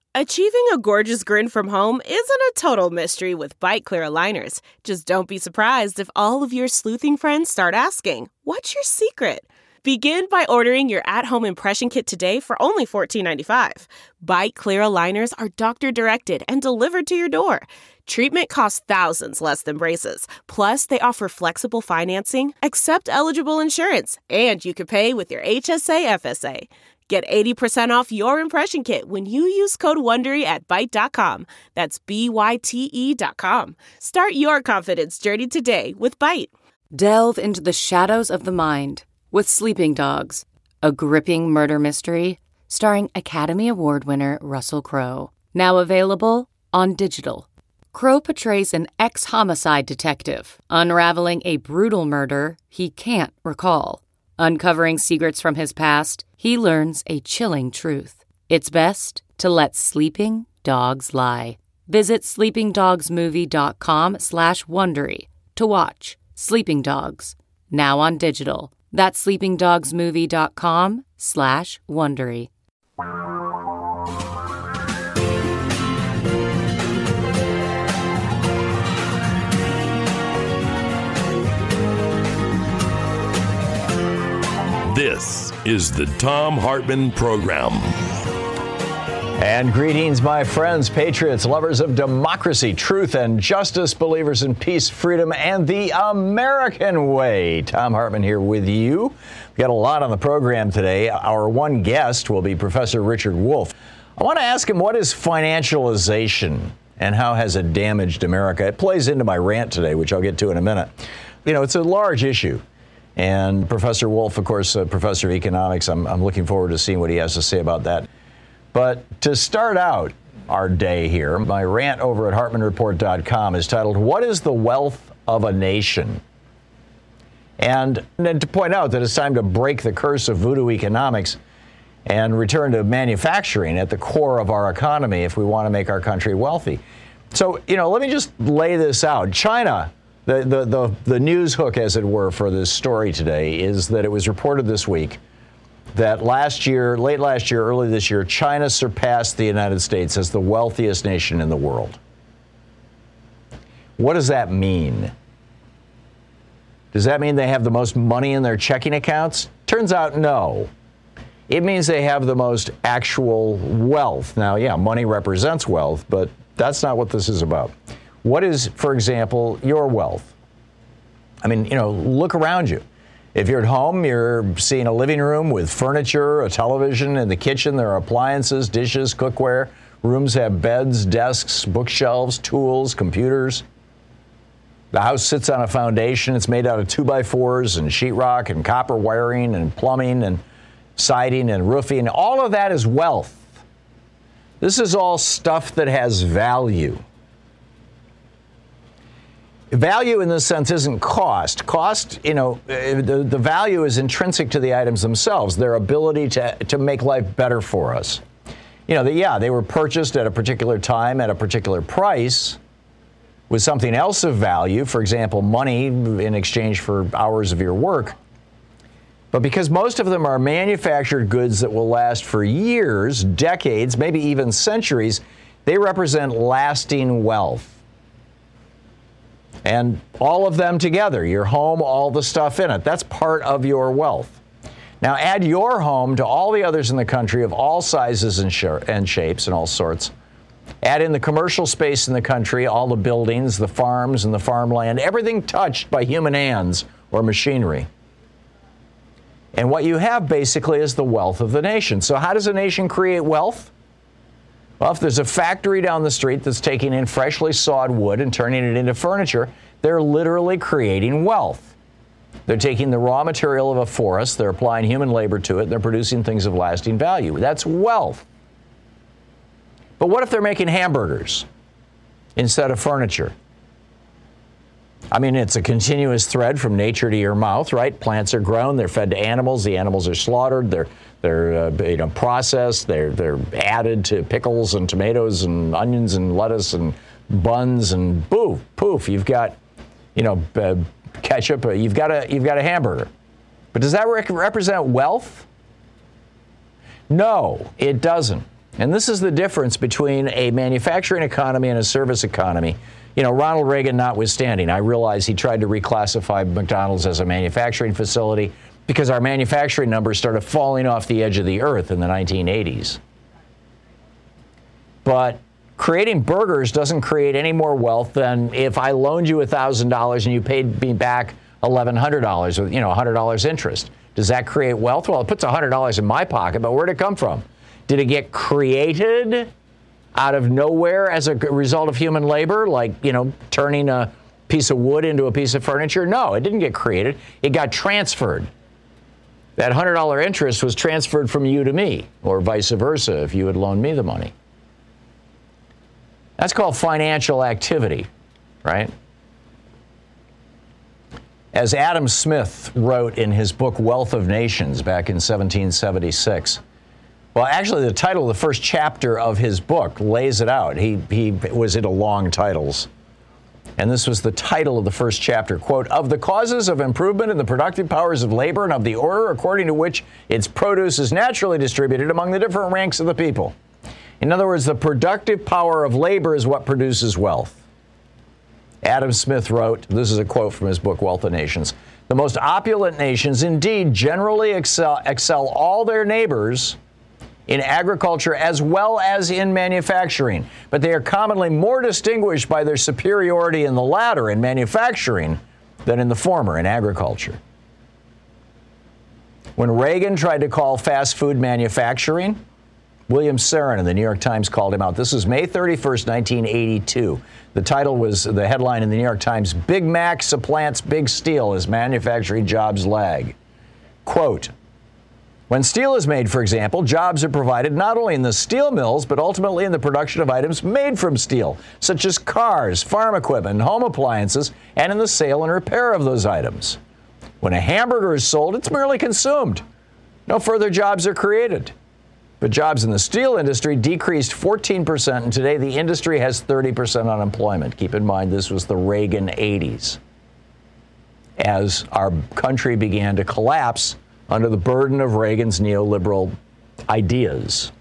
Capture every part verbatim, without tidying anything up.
Achieving a gorgeous grin from home isn't a total mystery with Byte Clear aligners. Just don't be surprised if all of your sleuthing friends start asking, "What's your secret?" Begin by ordering your at-home impression kit today for only fourteen ninety-five. Byte Clear aligners are doctor-directed and delivered to your door. Treatment costs thousands less than braces. Plus, they offer flexible financing, accept eligible insurance, and you can pay with your H S A F S A. Get eighty percent off your impression kit when you use code WONDERY at Byte dot com. That's B Y T E dot com. Start your confidence journey today with Byte. Delve into the shadows of the mind with Sleeping Dogs, a gripping murder mystery starring Academy Award winner Russell Crowe. Now available on digital. Crowe portrays an ex-homicide detective unraveling a brutal murder he can't recall. Uncovering secrets from his past, he learns a chilling truth. It's best to let sleeping dogs lie. Visit sleepingdogsmovie.com slash Wondery to watch Sleeping Dogs, now on digital. That's sleepingdogsmovie.com slash Wondery. This is the Thom Hartmann Program. And greetings, my friends, patriots, lovers of democracy, truth, and justice, believers in peace, freedom, and the American way. Thom Hartmann here with you. We've got a lot on the program today. Our one guest will be Professor Richard Wolff. I want to ask him, what is financialization and how has it damaged America? It plays into my rant today, which I'll get to in a minute. You know, it's a large issue. And Professor Wolff, of course, a professor of economics, I'm, I'm looking forward to seeing what he has to say about that. But to start out our day here, my rant over at Hartmann Report dot com is titled, "What is the Wealth of a Nation?" And, and then to point out that it's time to break the curse of voodoo economics and return to manufacturing at the core of our economy if we want to make our country wealthy. So, you know, let me just lay this out. China, the, the, the, the news hook, as it were, for this story today is that it was reported this week that last year, late last year, early this year, China surpassed the United States as the wealthiest nation in the world. What does that mean? Does that mean they have the most money in their checking accounts? Turns out no. It means they have the most actual wealth. Now, yeah, money represents wealth, but that's not what this is about. What is, for example, your wealth? I mean, you know, look around you. If you're at home, you're seeing a living room with furniture, a television. In the kitchen, there are appliances, dishes, cookware. Rooms have beds, desks, bookshelves, tools, computers. The house sits on a foundation. It's made out of two by fours and sheetrock and copper wiring and plumbing and siding and roofing. All of that is wealth. This is all stuff that has value. Value in this sense isn't cost. Cost, you know, the, the value is intrinsic to the items themselves, their ability to, to make life better for us. You know, the, yeah, they were purchased at a particular time at a particular price with something else of value, for example, money in exchange for hours of your work. But because most of them are manufactured goods that will last for years, decades, maybe even centuries, they represent lasting wealth. And all of them together, your home, all the stuff in it, that's part of your wealth. Now add your home to all the others in the country of all sizes and, sh- and shapes and all sorts. Add in the commercial space in the country, all the buildings, the farms and the farmland, everything touched by human hands or machinery. And what you have basically is the wealth of the nation. So how does a nation create wealth? Well, if there's a factory down the street that's taking in freshly sawed wood and turning it into furniture, they're literally creating wealth. They're taking the raw material of a forest, they're applying human labor to it, they're producing things of lasting value. That's wealth. But what if they're making hamburgers instead of furniture? I mean, it's a continuous thread from nature to your mouth, right? Plants are grown, they're fed to animals, the animals are slaughtered, they're They're uh, you know, processed, they're, they're added to pickles and tomatoes and onions and lettuce and buns and poof, poof, you've got, you know, uh, ketchup, uh, you've got a, you've got a hamburger. But does that rec- represent wealth? No, it doesn't. And this is the difference between a manufacturing economy and a service economy. You know, Ronald Reagan notwithstanding, I realize he tried to reclassify McDonald's as a manufacturing facility because our manufacturing numbers started falling off the edge of the earth in the nineteen eighties. But creating burgers doesn't create any more wealth than if I loaned you one thousand dollars and you paid me back eleven hundred dollars with, you know, one hundred dollars interest. Does that create wealth? Well, it puts one hundred dollars in my pocket, but where'd it come from? Did it get created out of nowhere as a result of human labor, like, you know, turning a piece of wood into a piece of furniture? No, it didn't get created. It got transferred. That one hundred dollars interest was transferred from you to me, or vice versa if you had loaned me the money. That's called financial activity, right? As Adam Smith wrote in his book Wealth of Nations back in seventeen seventy-six, well, actually, the title of the first chapter of his book lays it out. He, he was into long titles. And this was the title of the first chapter, quote, "Of the causes of improvement in the productive powers of labor and of the order according to which its produce is naturally distributed among the different ranks of the people." In other words, the productive power of labor is what produces wealth. Adam Smith wrote, this is a quote from his book, Wealth of Nations, "The most opulent nations indeed generally excel, excel all their neighbors in agriculture as well as in manufacturing, but they are commonly more distinguished by their superiority in the latter, in manufacturing, than in the former, in agriculture." When Reagan tried to call fast food manufacturing, William Sarin in the New York Times called him out. This is May thirty-first, nineteen eighty-two. The title was, the headline in the New York Times, "Big Mac supplants Big Steel as manufacturing jobs lag." Quote, "When steel is made, for example, jobs are provided not only in the steel mills, but ultimately in the production of items made from steel, such as cars, farm equipment, and home appliances, and in the sale and repair of those items. When a hamburger is sold, it's merely consumed. No further jobs are created. But jobs in the steel industry decreased fourteen percent, and today the industry has thirty percent unemployment." Keep in mind, this was the Reagan eighties, as our country began to collapse under the burden of Reagan's neoliberal ideas.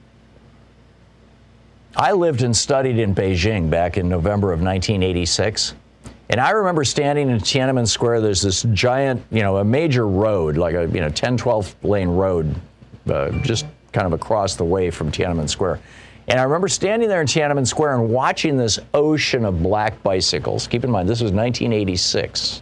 I lived and studied in Beijing back in November of nineteen eighty-six. And I remember standing in Tiananmen Square. There's this giant, you know, a major road, like a, you know, ten, twelve lane road, uh, just kind of across the way from Tiananmen Square. And I remember standing there in Tiananmen Square and watching this ocean of black bicycles. Keep in mind, this was nineteen eighty-six.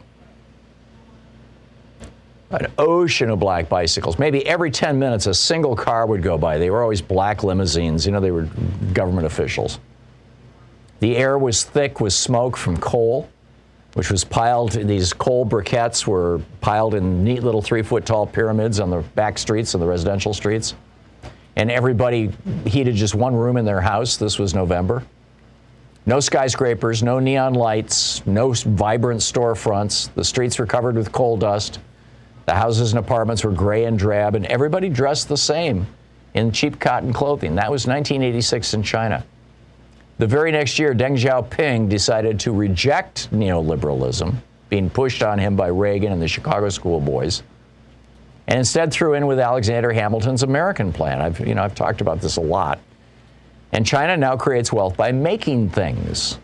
An ocean of black bicycles. Maybe every ten minutes, a single car would go by. They were always black limousines. You know, they were government officials. The air was thick with smoke from coal, which was piled, these coal briquettes were piled in neat little three-foot tall pyramids on the back streets of the residential streets. And everybody heated just one room in their house. This was November. No skyscrapers, no neon lights, no vibrant storefronts. The streets were covered with coal dust. The houses and apartments were gray and drab, and everybody dressed the same in cheap cotton clothing. That was nineteen eighty-six in China. The very next year, Deng Xiaoping decided to reject neoliberalism, being pushed on him by Reagan and the Chicago schoolboys, and instead threw in with Alexander Hamilton's American plan. I've, you know, I've talked about this a lot. And China now creates wealth by making things.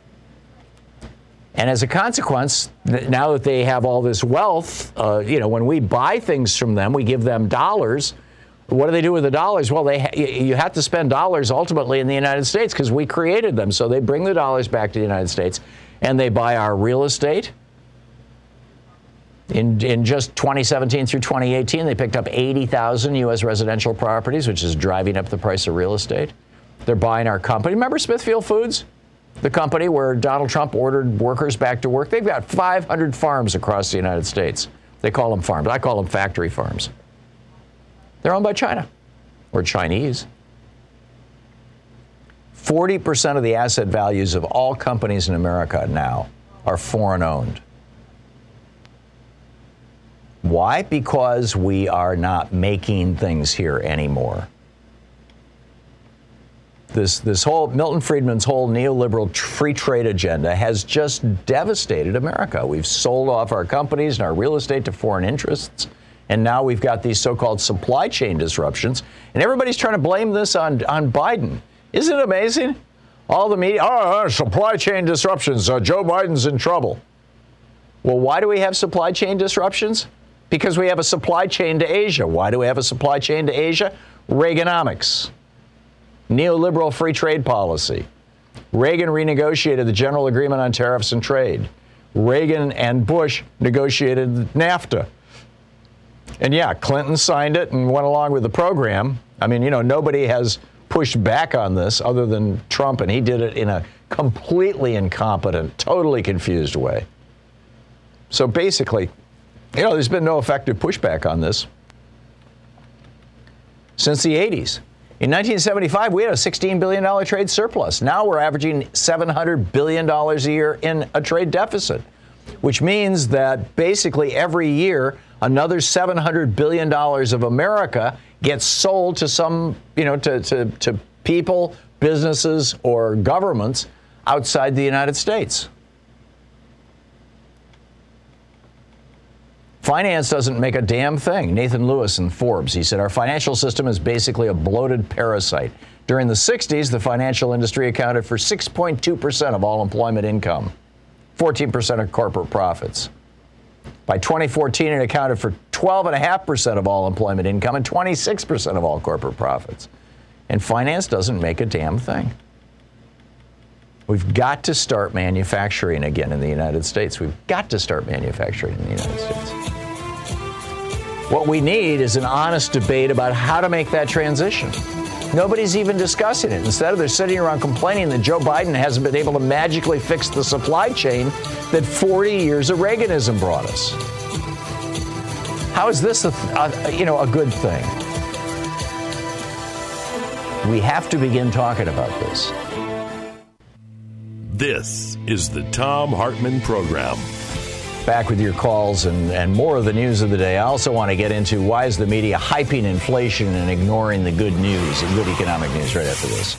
And as a consequence, now that they have all this wealth, uh, you know, when we buy things from them, we give them dollars. What do they do with the dollars? Well, they ha- you have to spend dollars ultimately in the United States because we created them. So they bring the dollars back to the United States, and they buy our real estate. In, in just twenty seventeen through twenty eighteen, they picked up eighty thousand U S residential properties, which is driving up the price of real estate. They're buying our company. Remember Smithfield Foods? The company where Donald Trump ordered workers back to work. They've got five hundred farms across the United States. They call them farms. I call them factory farms. They're owned by China or Chinese. forty percent of the asset values of all companies in America now are foreign owned. Why? Because we are not making things here anymore. This, this whole, Milton Friedman's whole neoliberal free trade agenda has just devastated America. We've sold off our companies and our real estate to foreign interests, And now we've got these so-called supply chain disruptions. And everybody's trying to blame this on, on Biden. Isn't it amazing? All the media, oh, supply chain disruptions. Uh, Joe Biden's in trouble. Well, why do we have supply chain disruptions? Because we have a supply chain to Asia. Why do we have a supply chain to Asia? Reaganomics. Neoliberal free trade policy. Reagan renegotiated the General Agreement on Tariffs and Trade. Reagan and Bush negotiated NAFTA. And yeah, Clinton signed it and went along with the program. I mean, you know, nobody has pushed back on this other than Trump, and he did it in a completely incompetent, totally confused way. So basically, you know, there's been no effective pushback on this since the eighties. In nineteen seventy-five, we had a sixteen billion dollars trade surplus. Now we're averaging seven hundred billion dollars a year in a trade deficit, which means that basically every year, another seven hundred billion dollars of America gets sold to some, you know, to, to, to people, businesses, or governments outside the United States. Finance doesn't make a damn thing. Nathan Lewis in Forbes, he said, our financial system is basically a bloated parasite. During the sixties, the financial industry accounted for six point two percent of all employment income, fourteen percent of corporate profits. By twenty fourteen, it accounted for twelve point five percent of all employment income and twenty-six percent of all corporate profits. And finance doesn't make a damn thing. We've got to start manufacturing again in the United States. We've got to start manufacturing in the United States. What we need is an honest debate about how to make that transition. Nobody's even discussing it. Instead, they're sitting around complaining that Joe Biden hasn't been able to magically fix the supply chain that forty years of Reaganism brought us. How is this, a, a, you know, a good thing? We have to begin talking about this. This is the Thom Hartmann Program. Back with your calls and, and more of the news of the day. I also want to get into why is the media hyping inflation and ignoring the good news and good economic news right after this.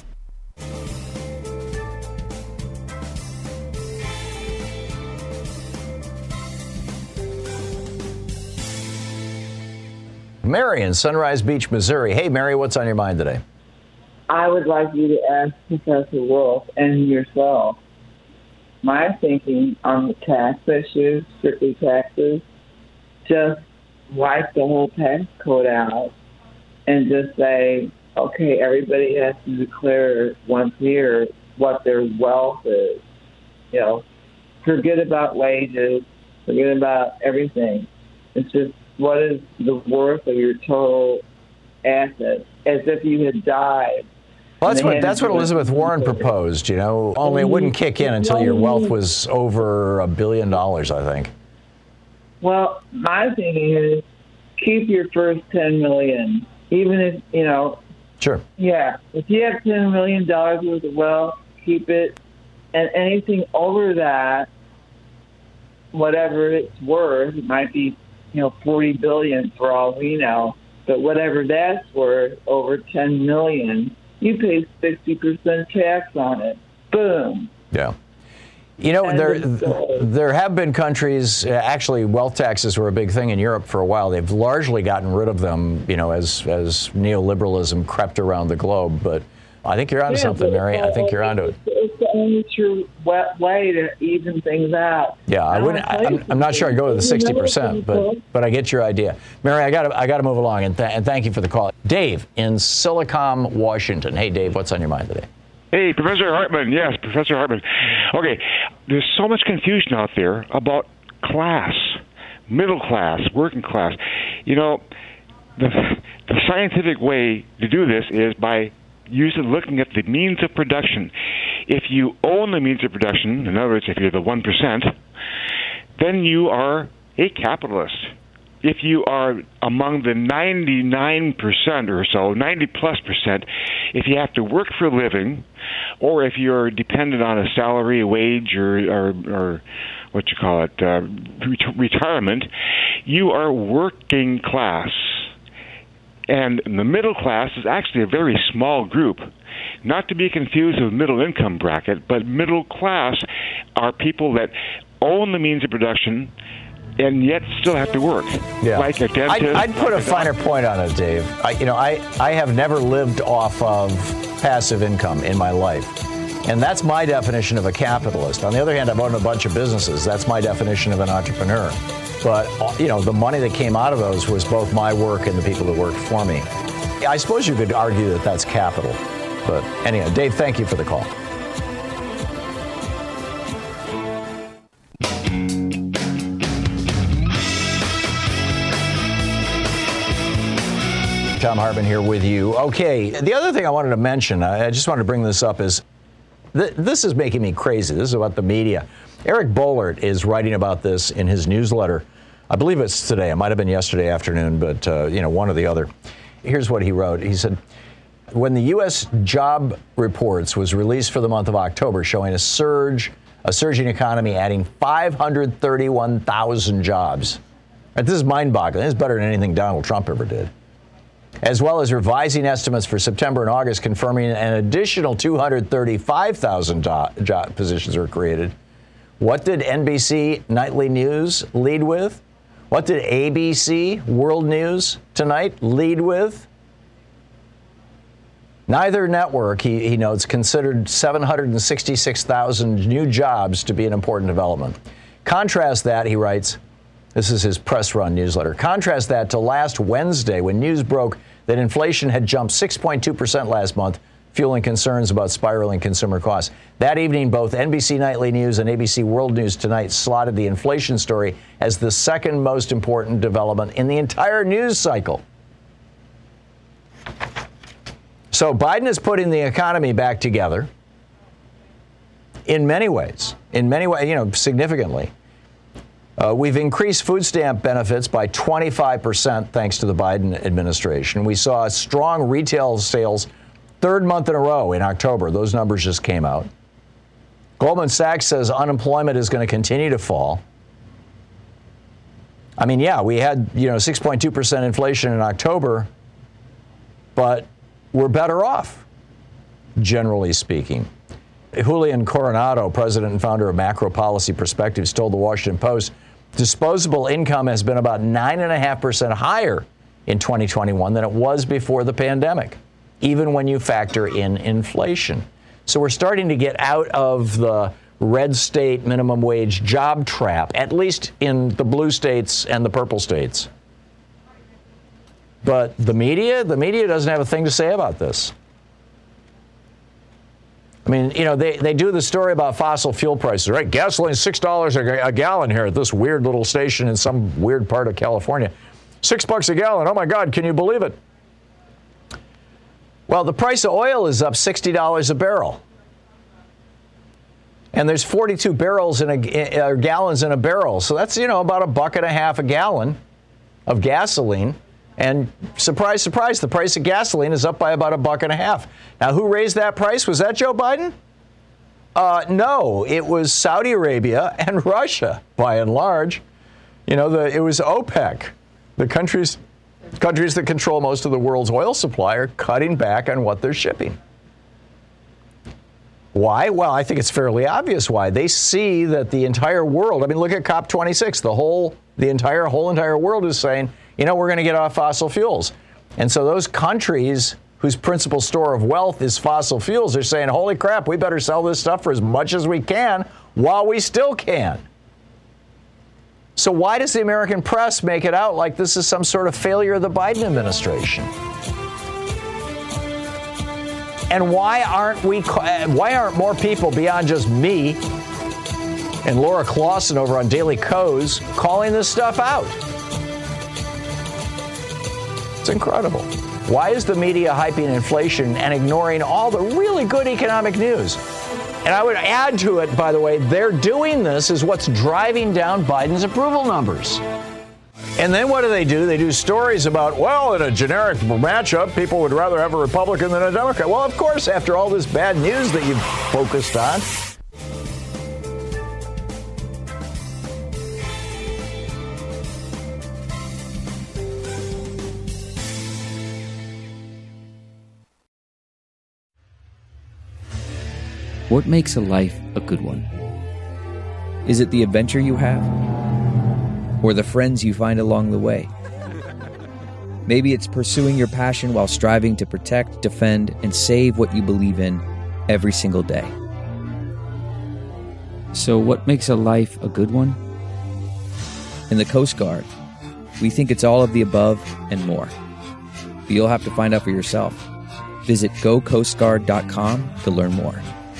Mary in Sunrise Beach, Missouri. Hey, Mary, what's on your mind today? I would like you to ask Professor Wolf and yourself my thinking on the tax issue, strictly taxes. Just wipe the whole tax code out and just say, okay, everybody has to declare once a year what their wealth is. You know, forget about wages, forget about everything. It's just what is the worth of your total assets, as if you had died. Well, that's what that's what Elizabeth Warren proposed, you know, only it wouldn't kick in until your wealth was over a billion dollars, I think. Well, my thinking is keep your first ten million dollars, even if, you know. Sure. Yeah. If you have ten million dollars worth of wealth, keep it. And anything over that, whatever it's worth, it might be, you know, forty billion dollars for all we know, but whatever that's worth, over ten million dollars, you pay sixty percent tax on it. Boom. Yeah. You know, and there there have been countries, actually wealth taxes were a big thing in Europe for a while. They've largely gotten rid of them, you know, as as neoliberalism crept around the globe. But I think you're onto yeah, something, Mary. I think you're onto it. It's the only true way to even things out. Yeah, I wouldn't. I, I'm, I'm not sure I'd go to the sixty percent, but but I get your idea, Mary. I got to I got to move along, and, th- and thank you for the call, Dave in Silicon, Washington. Hey, Dave, what's on your mind today? Hey, Professor Hartmann. Yes, Professor Hartmann. Okay, there's so much confusion out there about class, middle class, working class. You know, the the scientific way to do this is by using looking at the means of production. If you own the means of production, in other words, if you're the one percent, then you are a capitalist. If you are among the ninety-nine percent or so, ninety plus percent, if you have to work for a living, or if you're dependent on a salary, a wage, or, or, or what you call it, uh, ret- retirement, you are working class. And the middle class is actually a very small group, not to be confused with middle income bracket, but middle class are people that own the means of production, and yet still have to work. Yeah. Like a dentist. I'd, I'd put like a finer point on it, Dave. I, you know, I, I have never lived off of passive income in my life. And that's my definition of a capitalist. On the other hand, I've owned a bunch of businesses. That's my definition of an entrepreneur. But, you know, the money that came out of those was both my work and the people that worked for me. I suppose you could argue that that's capital. But anyway, Dave, thank you for the call. Thom Hartmann here with you. Okay, the other thing I wanted to mention, I just wanted to bring this up, is th- this is making me crazy. This is about the media. Eric Boehlert is writing about this in his newsletter. I believe it's today. It might have been yesterday afternoon, but, uh, you know, one or the other. Here's what he wrote. He said, when the U S job reports was released for the month of October, showing a surge, a surging economy, adding five hundred thirty-one thousand jobs. Right, this is mind-boggling. This is better than anything Donald Trump ever did. As well as revising estimates for September and August, confirming an additional two hundred thirty-five thousand job, job positions were created. What did N B C Nightly News lead with? What did A B C World News Tonight lead with? Neither network, he, he notes, considered seven hundred sixty-six thousand new jobs to be an important development. Contrast that, he writes, this is his press run newsletter. Contrast that to last Wednesday when news broke that inflation had jumped six point two percent last month, fueling concerns about spiraling consumer costs. That evening, both N B C Nightly News and A B C World News Tonight slotted the inflation story as the second most important development in the entire news cycle. So Biden is putting the economy back together in many ways, in many ways, you know, significantly. Uh, we've increased food stamp benefits by twenty-five percent thanks to the Biden administration. We saw strong retail sales third month in a row in October. Those numbers just came out. Goldman Sachs says unemployment is going to continue to fall. I mean, yeah, we had, you know, six point two percent inflation in October, but we're better off, generally speaking. Julian Coronado, president and founder of Macro Policy Perspectives, told the Washington Post, disposable income has been about nine point five percent higher in twenty twenty-one than it was before the pandemic, even when you factor in inflation. So we're starting to get out of the red state minimum wage job trap, at least in the blue states and the purple states. But the media, the media doesn't have a thing to say about this. I mean, you know, they, they do the story about fossil fuel prices, right? Gasoline's six dollars a, a gallon here at this weird little station in some weird part of California. Six bucks a gallon. Oh, my God, can you believe it? Well, the price of oil is up sixty dollars a barrel. And there's forty-two barrels in a, or gallons in a barrel. So that's, you know, about a buck and a half a gallon of gasoline. And surprise, surprise, the price of gasoline is up by about a buck and a half. Now, who raised that price? Was that Joe Biden? Uh, no, it was Saudi Arabia and Russia, by and large. You know, the, it was OPEC. The countries, countries that control most of the world's oil supply are cutting back on what they're shipping. Why? Well, I think it's fairly obvious why. They see that the entire world, I mean, look at COP twenty-six. The whole, the entire, whole entire world is saying, you know, we're going to get off fossil fuels. And so those countries whose principal store of wealth is fossil fuels are saying, holy crap, we better sell this stuff for as much as we can while we still can. So why does the American press make it out like this is some sort of failure of the Biden administration? And why aren't we, why aren't more people beyond just me and Laura Clausen over on Daily Kos calling this stuff out? It's incredible. Why is the media hyping inflation and ignoring all the really good economic news? And I would add to it, by the way, they're doing this is what's driving down Biden's approval numbers. And then what do they do? They do stories about, well, in a generic matchup, people would rather have a Republican than a Democrat. Well, of course, after all this bad news that you've focused on. What makes a life a good one? Is it the adventure you have? or the friends you find along the way. Maybe it's pursuing your passion while striving to protect, defend, and save what you believe in every single day. So what makes a life a good one? In the Coast Guard, we think it's all of the above and more. But you'll have to find out for yourself. Visit go coast guard dot com to learn more.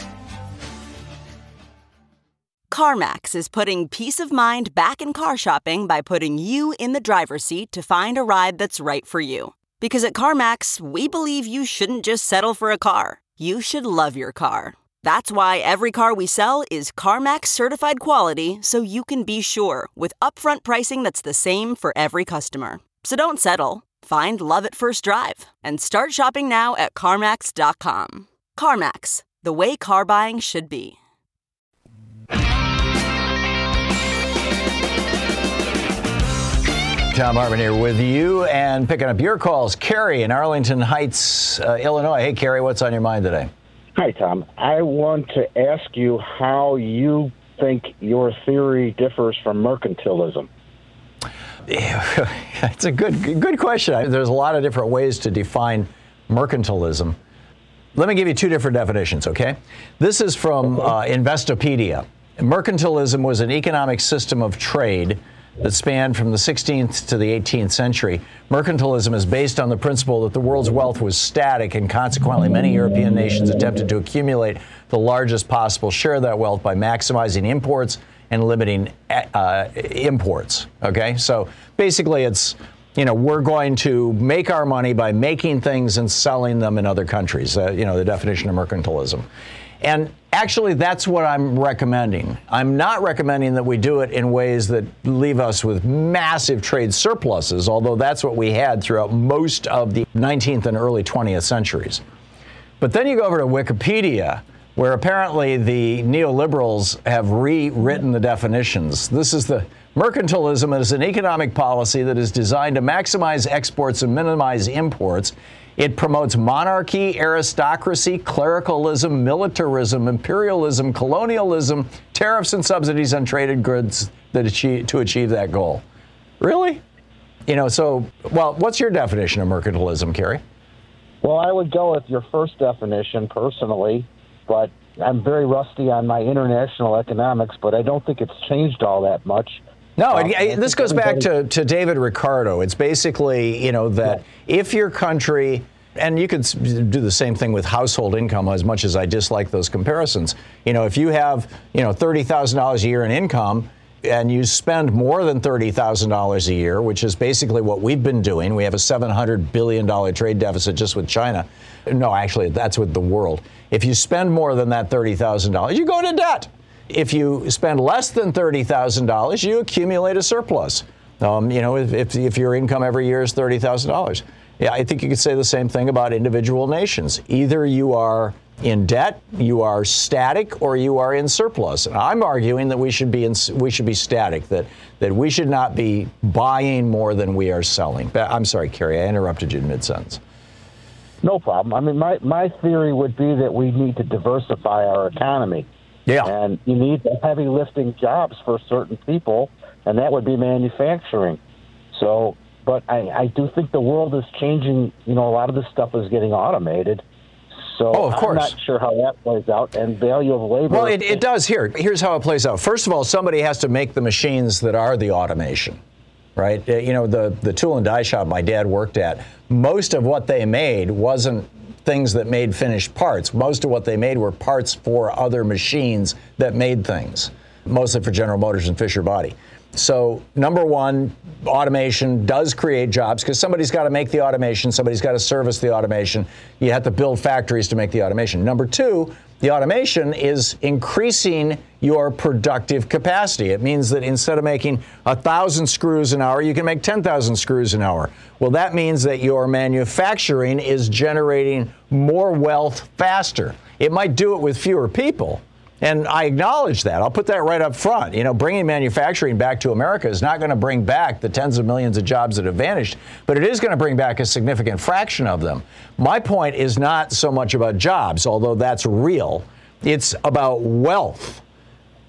CarMax is putting peace of mind back in car shopping by putting you in the driver's seat to find a ride that's right for you. Because at CarMax, we believe you shouldn't just settle for a car. You should love your car. That's why every car we sell is CarMax certified quality, so you can be sure with upfront pricing that's the same for every customer. So don't settle. Find love at first drive and start shopping now at CarMax dot com. CarMax, the way car buying should be. Thom Hartmann here with you and picking up your calls. Carrie in Arlington Heights, uh, Illinois. Hey, Carrie, what's on your mind today? Hi, Tom. I want to ask you how you think your theory differs from mercantilism. It's a good good question. There's a lot of different ways to define mercantilism. Let me give you two different definitions, okay? This is from uh, Investopedia. Mercantilism was an economic system of trade that spanned from the sixteenth to the eighteenth century. Mercantilism is based on the principle that the world's wealth was static, and consequently many European nations attempted to accumulate the largest possible share of that wealth by maximizing imports and limiting uh, imports. Okay, so basically it's, you know, we're going to make our money by making things and selling them in other countries, uh, you know, the definition of mercantilism. And actually, that's what I'm recommending. I'm not recommending that we do it in ways that leave us with massive trade surpluses, although that's what we had throughout most of the nineteenth and early twentieth centuries. But then you go over to Wikipedia, where apparently the neoliberals have rewritten the definitions. This is the mercantilism is an economic policy that is designed to maximize exports and minimize imports. It promotes monarchy, aristocracy, clericalism, militarism, imperialism, colonialism, tariffs and subsidies on traded goods that achieve, to achieve that goal. Really? You know, so, well, what's your definition of mercantilism, Kerry? Well, I would go with your first definition personally, but I'm very rusty on my international economics, but I don't think it's changed all that much. No, uh, it, this goes back to, to David Ricardo. It's basically, you know, that yeah. if your country, and you could do the same thing with household income, as much as I dislike those comparisons. You know, if you have, you know, thirty thousand dollars a year in income and you spend more than thirty thousand dollars a year, which is basically what we've been doing. We have a seven hundred billion dollars trade deficit just with China. No, actually, that's with the world. If you spend more than that thirty thousand dollars, you go into debt. If you spend less than thirty thousand dollars, you accumulate a surplus. Um, you know, if, if, if your income every year is thirty thousand dollars. Yeah, I think you could say the same thing about individual nations. Either you are in debt, you are static, or you are in surplus. And I'm arguing that we should be in, we should be static, that, that we should not be buying more than we are selling. I'm sorry, Kerry, I interrupted you in mid-sentence. No problem. I mean, my, my theory would be that we need to diversify our economy. Yeah. And you need heavy lifting jobs for certain people, and that would be manufacturing. So, but I, I do think the world is changing. You know, a lot of this stuff is getting automated. So oh, of course. I'm not sure how that plays out. And value of labor. Well, it, it does here. Here's how it plays out. First of all, somebody has to make the machines that are the automation, right? You know, the, the tool and die shop my dad worked at, most of what they made wasn't things that made finished parts. Most of what they made were parts for other machines that made things, mostly for General Motors and Fisher Body. So, number one, automation does create jobs because somebody's got to make the automation, somebody's got to service the automation. You have to build factories to make the automation. Number two, the automation is increasing your productive capacity. It means that instead of making one thousand screws an hour, you can make ten thousand screws an hour. Well, that means that your manufacturing is generating more wealth faster. It might do it with fewer people. And I acknowledge that. I'll put that right up front. You know, bringing manufacturing back to America is not going to bring back the tens of millions of jobs that have vanished, but it is going to bring back a significant fraction of them. My point is not so much about jobs, although that's real. It's about wealth.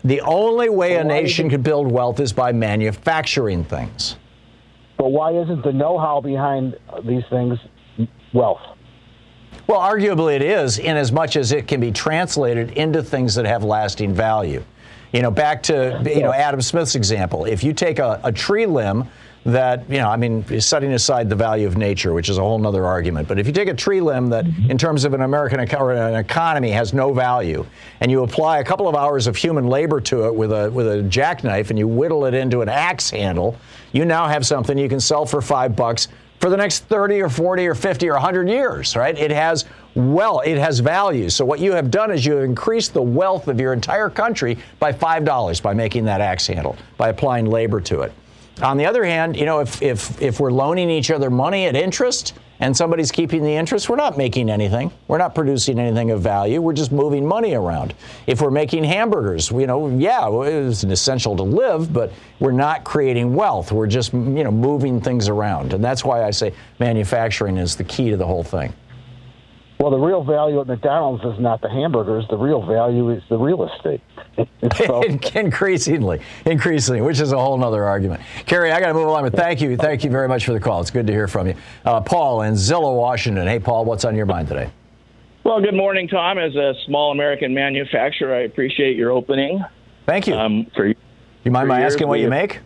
The only way a nation can build wealth is by manufacturing things. But why isn't the know-how behind these things wealth? Well, arguably it is, in as much as it can be translated into things that have lasting value. You know, back to, you know, Adam Smith's example. If you take a, a tree limb that, you know, I mean, setting aside the value of nature, which is a whole other argument, but if you take a tree limb that, in terms of an American or an economy, has no value, and you apply a couple of hours of human labor to it with a with a jackknife, and you whittle it into an axe handle, you now have something you can sell for five bucks for the next thirty or forty or fifty or one hundred years, right? It has well, it has value. So what you have done is you have increased the wealth of your entire country by five dollars by making that axe handle, by applying labor to it. On the other hand, you know, if if if we're loaning each other money at interest and somebody's keeping the interest, we're not making anything. We're not producing anything of value. We're just moving money around. If we're making hamburgers, you know, yeah, it's an essential to live, but we're not creating wealth. We're just, you know, moving things around. And that's why I say manufacturing is the key to the whole thing. Well, the real value at McDonald's is not the hamburgers. The real value is the real estate. So, increasingly, increasingly, which is a whole other argument. Kerry, I got to move along, but thank you. Thank you very much for the call. It's good to hear from you. Uh, Paul in Zillow, Washington. Hey, Paul, what's on your mind today? Well, good morning, Tom. As a small American manufacturer, I appreciate your opening. Thank you. Um, for, you mind for my asking what we, you make?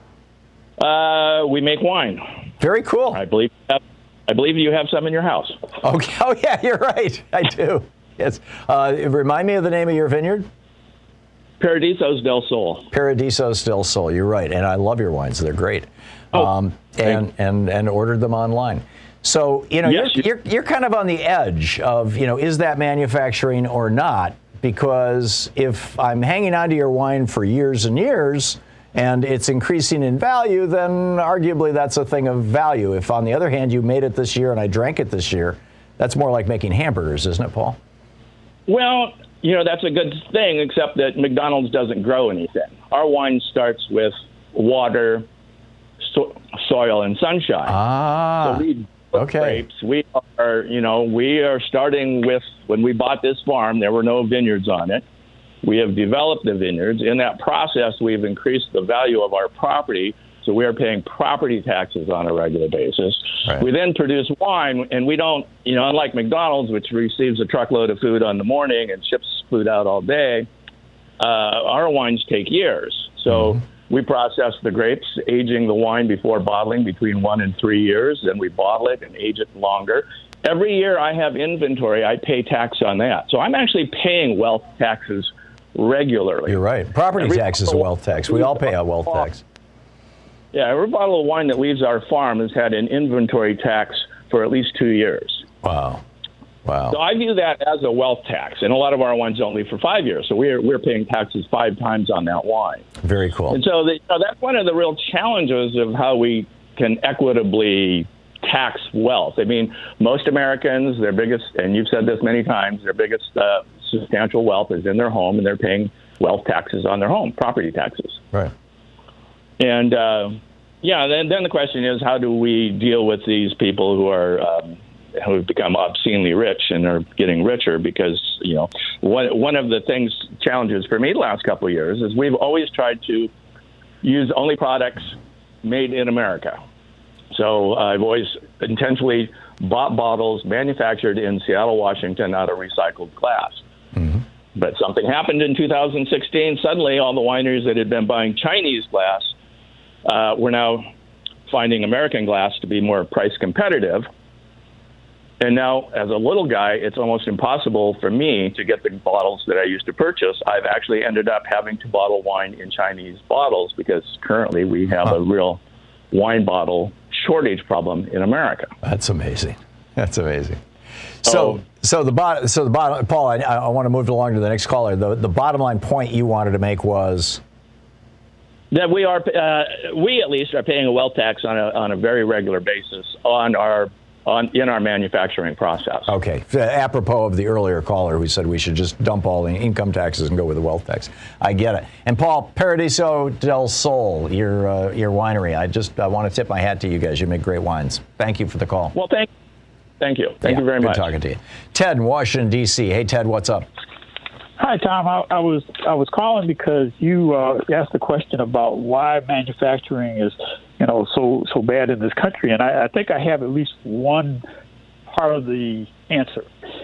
Uh, we make wine. Very cool. I believe I believe you have some in your house. Okay. Oh, yeah, you're right. I do. Yes. Uh, remind me of the name of your vineyard. Paradisos del Sol. Paradisos del Sol. You're right, and I love your wines. They're great. Oh, um, and and and ordered them online. So you know, yes, you're, you're you're kind of on the edge of, you know, is that manufacturing or not? Because if I'm hanging on to your wine for years and years, and it's increasing in value, then arguably that's a thing of value. If, on the other hand, you made it this year and I drank it this year, that's more like making hamburgers, isn't it, Paul? Well, you know, that's a good thing, except that McDonald's doesn't grow anything. Our wine starts with water, so- soil, and sunshine. Ah, so we okay. Grapes. We are, you know, we are starting with, when we bought this farm, there were no vineyards on it. We have developed the vineyards. In that process, we've increased the value of our property, so we are paying property taxes on a regular basis. Right. We then produce wine, and we don't, you know, unlike McDonald's, which receives a truckload of food on the morning and ships food out all day, uh, our wines take years. So mm-hmm. we process the grapes, aging the wine before bottling between one and three years. Then we bottle it and age it longer. Every year I have inventory, I pay tax on that. So I'm actually paying wealth taxes regularly. You're right. Property every tax is a wealth tax. We all pay a wealth tax. Yeah, every bottle of wine that leaves our farm has had an inventory tax for at least two years. Wow. Wow. So I view that as a wealth tax, and a lot of our wines don't leave for five years. So we're we're paying taxes five times on that wine. Very cool. And so the, you know, that's one of the real challenges of how we can equitably tax wealth. I mean, most Americans, their biggest, and you've said this many times, their biggest uh, substantial wealth is in their home, and they're paying wealth taxes on their home, property taxes. Right. And, uh, yeah, then, then the question is, how do we deal with these people who are um, who have become obscenely rich and are getting richer? Because, you know, one, one of the things, challenges for me the last couple of years is we've always tried to use only products made in America. So uh, I've always intentionally bought bottles manufactured in Seattle, Washington, out of recycled glass. Mm-hmm. But something happened in two thousand sixteen. Suddenly, all the wineries that had been buying Chinese glass uh, were now finding American glass to be more price competitive. And now, as a little guy, it's almost impossible for me to get the bottles that I used to purchase. I've actually ended up having to bottle wine in Chinese bottles because currently we have huh. a real wine bottle shortage problem in America. That's amazing. That's amazing. So, um, so the bottom, so the bottom, Paul, I, I want to move along to the next caller. The the bottom line point you wanted to make was that we are, uh, we at least are paying a wealth tax on a on a very regular basis on our on in our manufacturing process. Okay, apropos of the earlier caller who said we should just dump all the income taxes and go with the wealth tax. I get it. And Paul, Paradiso del Sol, your uh, your winery. I just I want to tip my hat to you guys. You make great wines. Thank you for the call. Well, thank. Thank you. Thank yeah, you very good much. Good talking to you. Ted in Washington, D C. Hey, Ted, what's up? Hi, Tom. I, I was I was calling because you uh, asked a question about why manufacturing is, you know, so so bad in this country, and I, I think I have at least one part of the answer.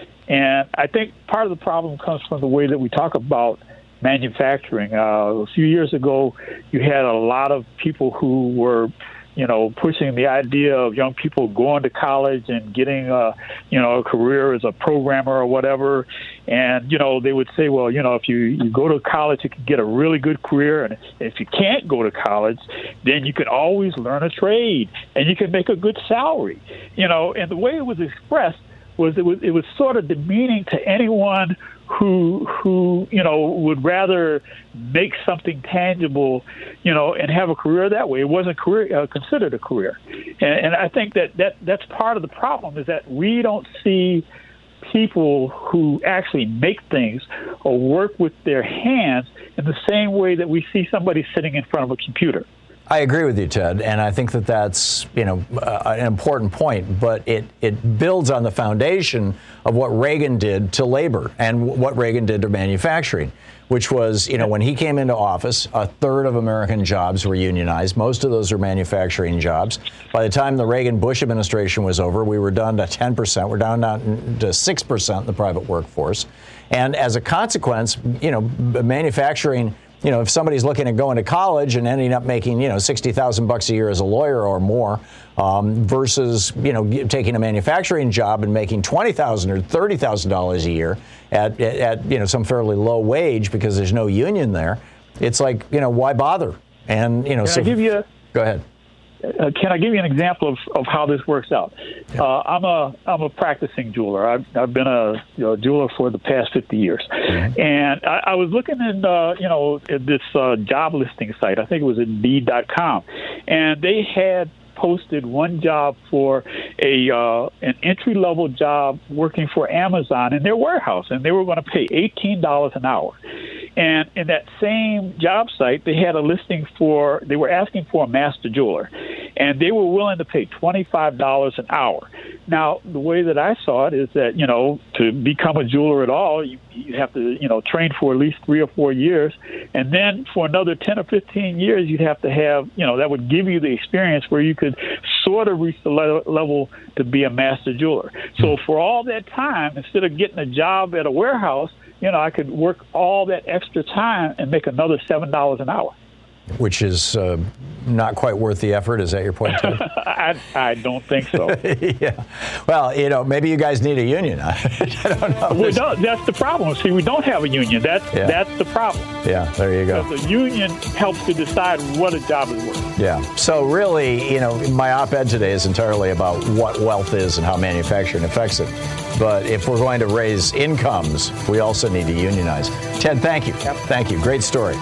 And I think part of the problem comes from the way that we talk about manufacturing. Uh, a few years ago, you had a lot of people who were, you know, pushing the idea of young people going to college and getting, a, you know, a career as a programmer or whatever. And, you know, they would say, well, you know, if you, you go to college, you can get a really good career. And if you can't go to college, then you can always learn a trade and you can make a good salary. You know, and the way it was expressed was it was, it was sort of demeaning to anyone who, who, you know, would rather make something tangible, you know, and have a career that way. It wasn't career, uh, considered a career. And, and I think that, that that's part of the problem is that we don't see people who actually make things or work with their hands in the same way that we see somebody sitting in front of a computer. I agree with you, Ted, and I think that that's, you know, uh, an important point, but it, it builds on the foundation of what Reagan did to labor and what Reagan did to manufacturing, which was, you know, when he came into office, a third of American jobs were unionized. Most of those are manufacturing jobs. By the time the Reagan-Bush administration was over, we were down to ten percent. We're down to six percent in the private workforce. And as a consequence, you know, manufacturing, you know, if somebody's looking at going to college and ending up making, you know, sixty thousand bucks a year as a lawyer or more, um, versus, you know, taking a manufacturing job and making twenty thousand or thirty thousand dollars a year at, at, at, you know, some fairly low wage because there's no union there, it's like, you know, why bother? And, you know, Can so I give you a, go ahead. Uh, can I give you an example of, of how this works out? Yeah. Uh, I'm a I'm a practicing jeweler. I've, I've been a you know, jeweler for the past fifty years, mm-hmm. and I, I was looking in uh, you know at this uh, job listing site. I think it was Indeed dot com, and they had posted one job for a uh, an entry level job working for Amazon in their warehouse, and they were going to pay eighteen dollars an hour. And in that same job site, they had a listing for, they were asking for a master jeweler, and they were willing to pay twenty-five dollars an hour. Now, the way that I saw it is that, you know, to become a jeweler at all, you, you have to, you know, train for at least three or four years. And then for another ten or fifteen years, you'd have to have, you know, that would give you the experience where you could sort of reach the le- level to be a master jeweler. So for all that time, instead of getting a job at a warehouse, you know, I could work all that extra time and make another seven dollars an hour. Which is uh, not quite worth the effort. Is that your point, Ted? I, I don't think so. Yeah. Well, you know, maybe you guys need a union. I don't know. We don't, that's the problem. See, we don't have a union. That's yeah. that's the problem. Yeah, there you go. Because the union helps to decide what a job is worth. Yeah. So really, you know, my op-ed today is entirely about what wealth is and how manufacturing affects it. But if we're going to raise incomes, we also need to unionize. Ted, thank you. Yep. Thank you. Great story.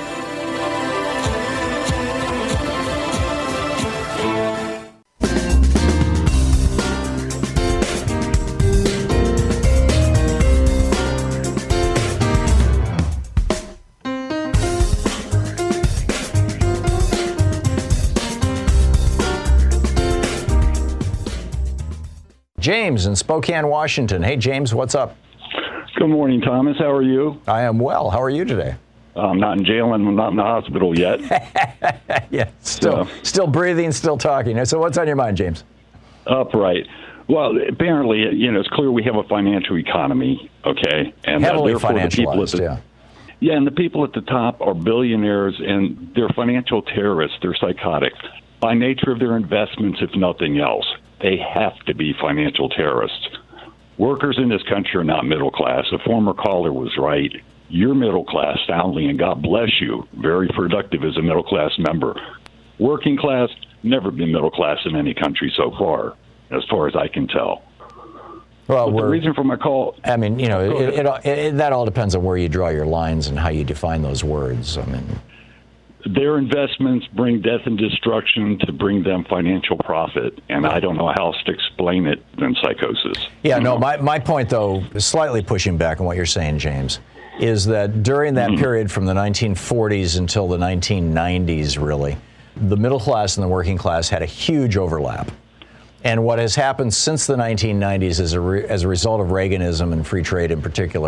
James in Spokane, Washington. Hey, James, what's up? Good morning, Thomas. How are you? I am well. How are you today? I'm not in jail and I'm not in the hospital yet. Yeah, still, so, still breathing, still talking. So what's on your mind, James? Upright. Well, apparently, you know, it's clear we have a financial economy, okay? And heavily uh, therefore the people at the, yeah. Yeah, and the people at the top are billionaires, and they're financial terrorists. They're psychotic. By nature of their investments, if nothing else, they have to be financial terrorists. Workers in this country are not middle class. A former caller was right. You're middle class, soundly, and God bless you. Very productive as a middle class member. Working class, never been middle class in any country so far, as far as I can tell. Well, the reason for my call. I mean, you know, it, it, it, that all depends on where you draw your lines and how you define those words. I mean, their investments bring death and destruction to bring them financial profit, and I don't know how else to explain it than psychosis. Yeah, no, my, my point, though, slightly pushing back on what you're saying, James, is that during that mm-hmm. period from the nineteen forties until the nineteen nineties, really, the middle class and the working class had a huge overlap. And what has happened since the nineteen nineties as a, re- as a result of Reaganism and free trade in particular,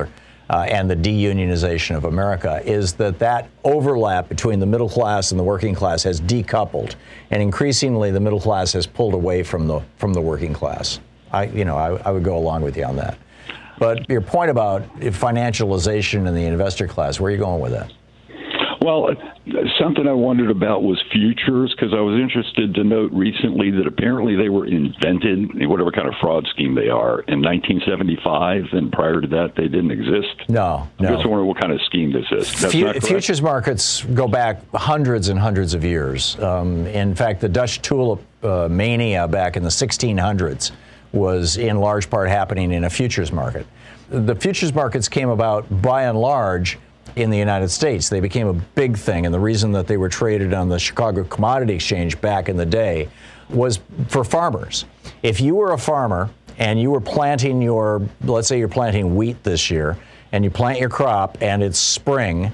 uh, and the deunionization of America is that that overlap between the middle class and the working class has decoupled, and increasingly the middle class has pulled away from the from the working class. I, you know, I, I would go along with you on that. But your point about financialization in the investor class, where are you going with that? Well, something I wondered about was futures, because I was interested to note recently that apparently they were invented, whatever kind of fraud scheme they are, in nineteen seventy-five, and prior to that they didn't exist. No, no. I'm just wondering what kind of scheme this is. That's Fu- not correct? Futures markets go back hundreds and hundreds of years. Um, in fact, the Dutch tulip uh, mania back in the sixteen hundreds was in large part happening in a futures market. The futures markets came about by and large in the United States. They became a big thing, and the reason that they were traded on the Chicago Commodity Exchange back in the day was for farmers. If you were a farmer and you were planting your, let's say you're planting wheat this year, and you plant your crop and it's spring,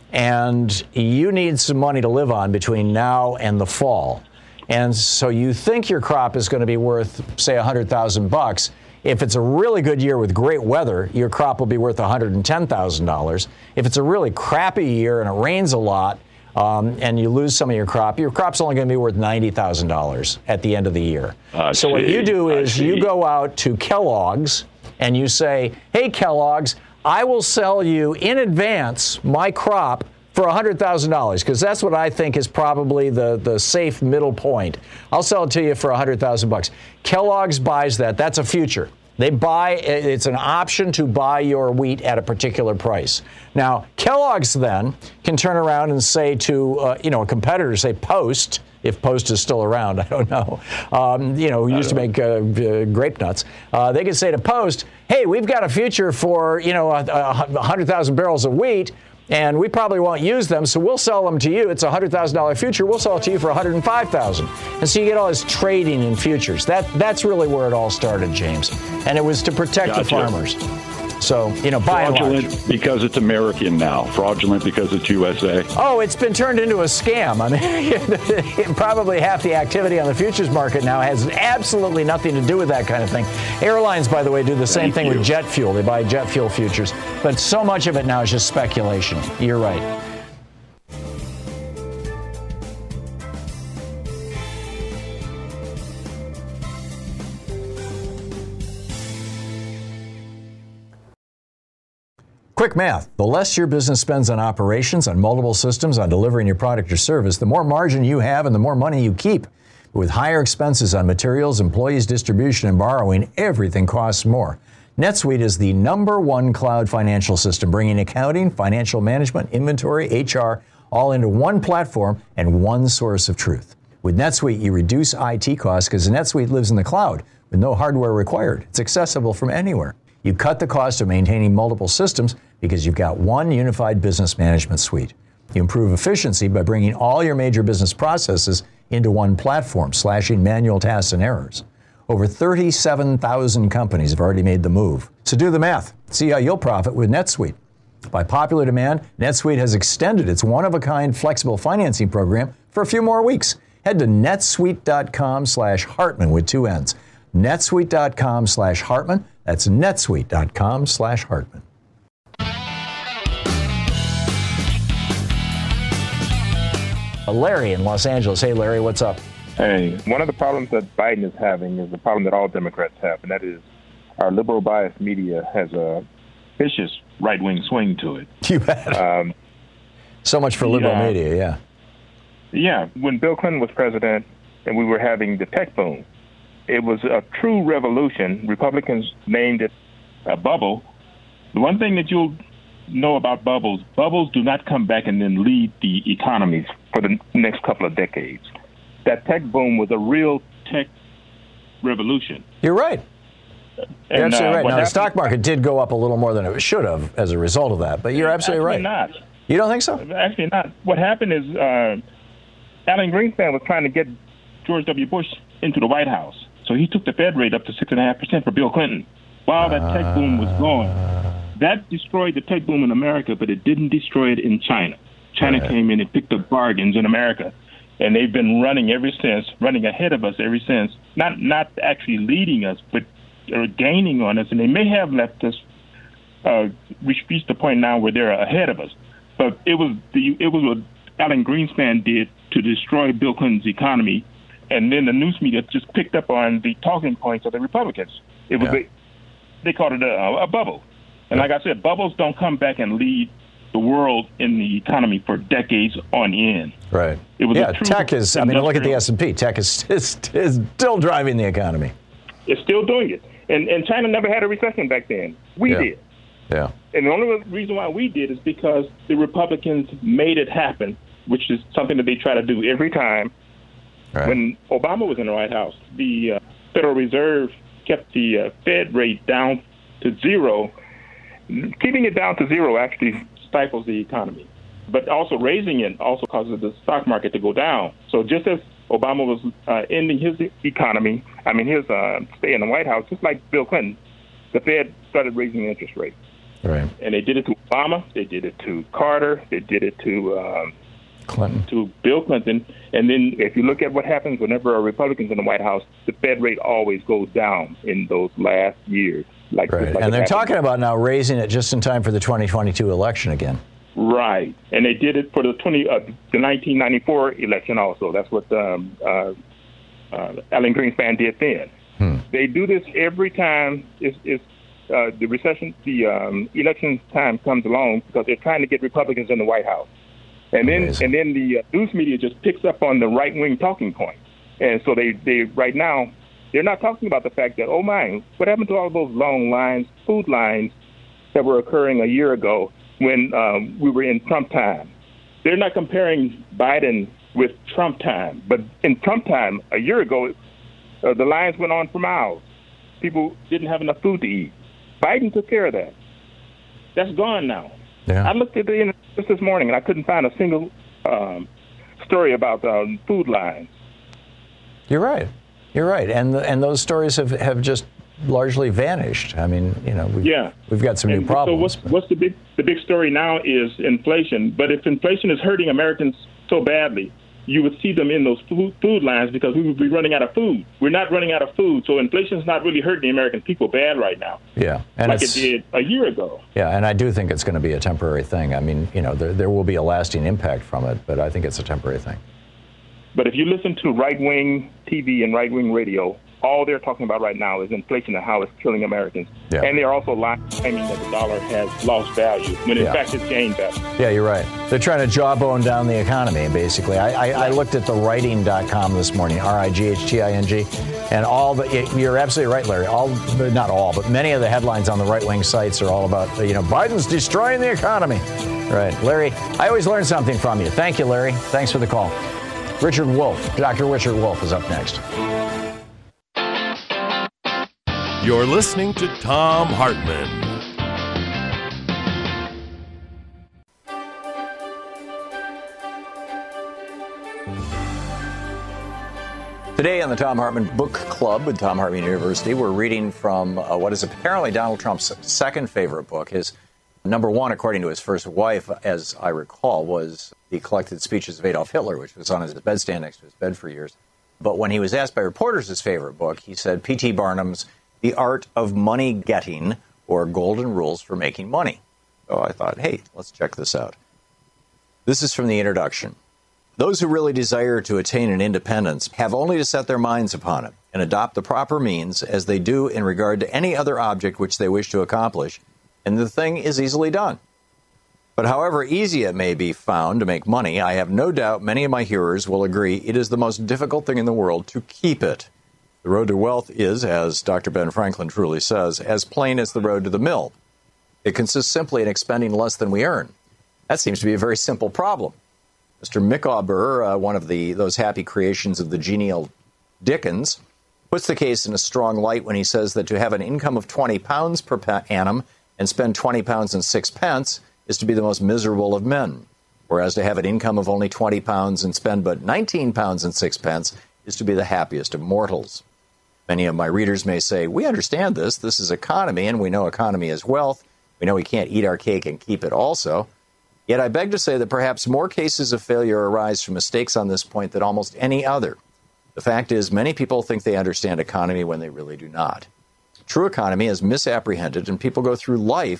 and you need some money to live on between now and the fall, and so you think your crop is going to be worth, say, one hundred thousand bucks. If it's a really good year with great weather, your crop will be worth one hundred ten thousand dollars. If it's a really crappy year and it rains a lot um, and you lose some of your crop, your crop's only going to be worth ninety thousand dollars at the end of the year. I so see. what you do is I you see. go out to Kellogg's and you say, hey, Kellogg's, I will sell you in advance my crop for one hundred thousand dollars, because that's what I think is probably the, the safe middle point. I'll sell it to you for one hundred thousand bucks. Kellogg's buys that. That's a future. They buy, it's an option to buy your wheat at a particular price. Now, Kellogg's then can turn around and say to, uh, you know, a competitor, say Post, if Post is still around, I don't know, um, you know, who used to make uh, uh, grape nuts. Uh, they could say to Post, hey, we've got a future for, you know, one hundred thousand barrels of wheat, and we probably won't use them, so we'll sell them to you. It's a one hundred thousand dollars future. We'll sell it to you for one hundred five thousand dollars. And so you get all this trading in futures. That That's really where it all started, James. And it was to protect Gotcha. the farmers. So, you know, by and large. Fraudulent because it's American now. Fraudulent because it's U S A. Oh, it's been turned into a scam. I mean, probably half the activity on the futures market now has absolutely nothing to do with that kind of thing. Airlines, by the way, do the same Thank thing you. with jet fuel. They buy jet fuel futures. But so much of it now is just speculation. You're right. Quick math. The less your business spends on operations, on multiple systems, on delivering your product or service, the more margin you have and the more money you keep. With higher expenses on materials, employees, distribution, and borrowing, everything costs more. NetSuite is the number one cloud financial system, bringing accounting, financial management, inventory, H R, all into one platform and one source of truth. With NetSuite, you reduce I T costs because NetSuite lives in the cloud with no hardware required. It's accessible from anywhere. You cut the cost of maintaining multiple systems because you've got one unified business management suite. You improve efficiency by bringing all your major business processes into one platform, slashing manual tasks and errors. Over thirty-seven thousand companies have already made the move. So do the math. See how you'll profit with NetSuite. By popular demand, NetSuite has extended its one-of-a-kind flexible financing program for a few more weeks. Head to netsuite.com slash Hartman with two N's. netsuite.com slash Hartman. That's netsuite.com slash Hartman. Larry in Los Angeles. Hey, Larry, what's up? Hey, one of the problems that Biden is having is the problem that all Democrats have, and that is our liberal biased media has a vicious right-wing swing to it. You bet. Um, so much for liberal yeah. media, yeah. Yeah, when Bill Clinton was president and we were having the tech boom, it was a true revolution. Republicans named it a bubble. The one thing that you'll know about bubbles, bubbles do not come back and then lead the economies for the next couple of decades. That tech boom was a real tech revolution. You're right. And, You're absolutely uh, right. what Now, the happened- stock market did go up a little more than it should have as a result of that, but you're absolutely Actually right. not. You don't think so? Actually not. What happened is uh, Alan Greenspan was trying to get George W. Bush into the White House. So he took the Fed rate up to six point five percent for Bill Clinton while that tech boom was going. That destroyed the tech boom in America, but it didn't destroy it in China. China Right. came in and picked up bargains in America, and they've been running ever since, running ahead of us ever since, not not actually leading us, but are gaining on us, and they may have left us uh, reached, reached the point now where they're ahead of us. But it was the it was what Alan Greenspan did to destroy Bill Clinton's economy, and then the news media just picked up on the talking points of the Republicans. It was Yeah. a, they called it a, a bubble, and like I said, bubbles don't come back and lead the world in the economy for decades on end. Right. It was yeah, a true tech is, I mean, look at the industrial- S and P. Tech is, is, is still driving the economy. It's still doing it. And and China never had a recession back then. We Yeah. did. Yeah. And the only reason why we did is because the Republicans made it happen, which is something that they try to do every time. Right. When Obama was in the White House, the uh, Federal Reserve kept the uh, Fed rate down to zero. Keeping it down to zero actually stifles the economy. But also raising it also causes the stock market to go down. So just as Obama was uh, ending his economy, I mean his uh, stay in the White House, just like Bill Clinton, the Fed started raising the interest rate. Right. And they did it to Obama, they did it to Carter, they did it to um, Clinton, to Bill Clinton. And then if you look at what happens whenever a Republican's in the White House, the Fed rate always goes down in those last years. Like, Right. like And it they're happened. talking about now raising it just in time for the twenty twenty-two election again. Right, and they did it for the twenty uh, the nineteen ninety-four election also. That's what um, uh, uh, Alan Greenspan did then. Hmm. They do this every time it's, it's, uh, the recession, the um, election time comes along because they're trying to get Republicans in the White House, and then Amazing. and then the uh, news media just picks up on the right wing talking points, and so they they right now they're not talking about the fact that, oh my, what happened to all those long lines, food lines that were occurring a year ago when um, we were in Trump time. They're not comparing Biden with Trump time, but in Trump time, a year ago, uh, the lines went on for miles. People didn't have enough food to eat. Biden took care of that. That's gone now. Yeah. I looked at the internet just this morning, and I couldn't find a single um, story about um, food lines. You're right. You're right. And the, and those stories have, have just largely vanished. I mean, you know, we've, Yeah. we've got some new And problems. So what's what's the big the big story now is inflation. But if inflation is hurting Americans so badly, you would see them in those food, food lines because we would be running out of food. We're not running out of food, so inflation is not really hurting the American people bad right now, yeah. And like it it's, did a year ago. yeah, and I do think it's going to be a temporary thing. I mean, you know, there, there will be a lasting impact from it, but I think it's a temporary thing. But if you listen to right-wing T V and right-wing radio, all they're talking about right now is inflation and how it's killing Americans. Yeah. And they're also lying, claiming that the dollar has lost value, when in Yeah. fact it's gained value. Yeah, you're right. They're trying to jawbone down the economy, basically. I, I, I looked at the writing dot com this morning, R I G H T I N G, and all the, you're absolutely right, Larry. All, not all, but many of the headlines on the right-wing sites are all about, you know, Biden's destroying the economy. Right. Larry, I always learn something from you. Thank you, Larry. Thanks for the call. Richard Wolff, Doctor Richard Wolff is up next. You're listening to Thom Hartmann. Today on the Thom Hartmann Book Club at Thom Hartmann University, we're reading from uh, what is apparently Donald Trump's second favorite book. His number one, according to his first wife, as I recall, was the collected speeches of Adolf Hitler, which was on his bedstand next to his bed for years. But when he was asked by reporters his favorite book, he said P T Barnum's The Art of Money Getting, or Golden Rules for Making Money. So I thought, hey, let's check this out. This is from the introduction. Those who really desire to attain an independence have only to set their minds upon it and adopt the proper means as they do in regard to any other object which they wish to accomplish, and the thing is easily done. But however easy it may be found to make money, I have no doubt many of my hearers will agree it is the most difficult thing in the world to keep it. The road to wealth is, as Doctor Ben Franklin truly says, as plain as the road to the mill. It consists simply in expending less than we earn. That seems to be a very simple problem. Mister Micawber, uh, one of the those happy creations of the genial Dickens, puts the case in a strong light when he says that to have an income of twenty pounds per annum and spend twenty pounds and six pence is to be the most miserable of men, whereas to have an income of only twenty pounds and spend but nineteen pounds and six pence is to be the happiest of mortals. Many of my readers may say, we understand this. This is economy, and we know economy is wealth. We know we can't eat our cake and keep it also. Yet I beg to say that perhaps more cases of failure arise from mistakes on this point than almost any other. The fact is, many people think they understand economy when they really do not. True economy is misapprehended, and people go through life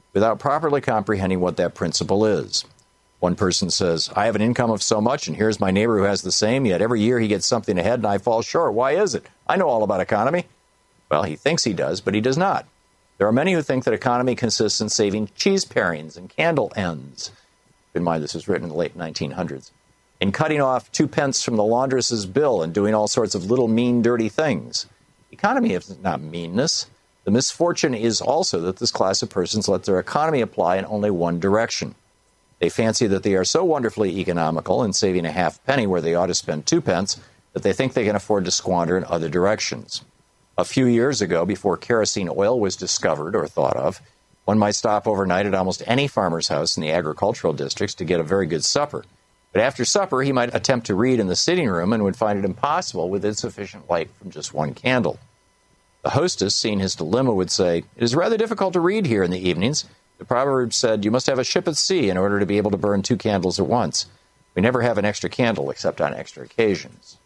without properly comprehending what that principle is. One person says, I have an income of so much, and here's my neighbor who has the same, yet every year he gets something ahead and I fall short. Why is it? I know all about economy. Well, he thinks he does, but he does not. There are many who think that economy consists in saving cheese parings and candle ends. Keep in mind, this was written in the late nineteen hundreds. In cutting off two pence from the laundress's bill and doing all sorts of little mean, dirty things. Economy is not meanness. The misfortune is also that this class of persons let their economy apply in only one direction. They fancy that they are so wonderfully economical in saving a half penny where they ought to spend two pence that they think they can afford to squander in other directions. A few years ago, before kerosene oil was discovered or thought of, one might stop overnight at almost any farmer's house in the agricultural districts to get a very good supper. But after supper, he might attempt to read in the sitting room and would find it impossible with insufficient light from just one candle. The hostess, seeing his dilemma, would say, it is rather difficult to read here in the evenings. The proverb said, you must have a ship at sea in order to be able to burn two candles at once. We never have an extra candle except on extra occasions.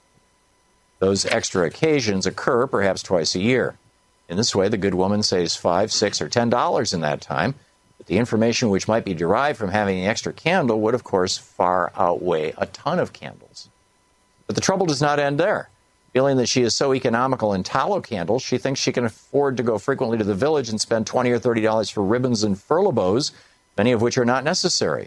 Those extra occasions occur perhaps twice a year. In this way, the good woman saves five, six, or ten dollars in that time, but the information which might be derived from having the extra candle would, of course, far outweigh a ton of candles. But the trouble does not end there. Feeling that she is so economical in tallow candles, she thinks she can afford to go frequently to the village and spend twenty or thirty dollars for ribbons and furloughs, many of which are not necessary.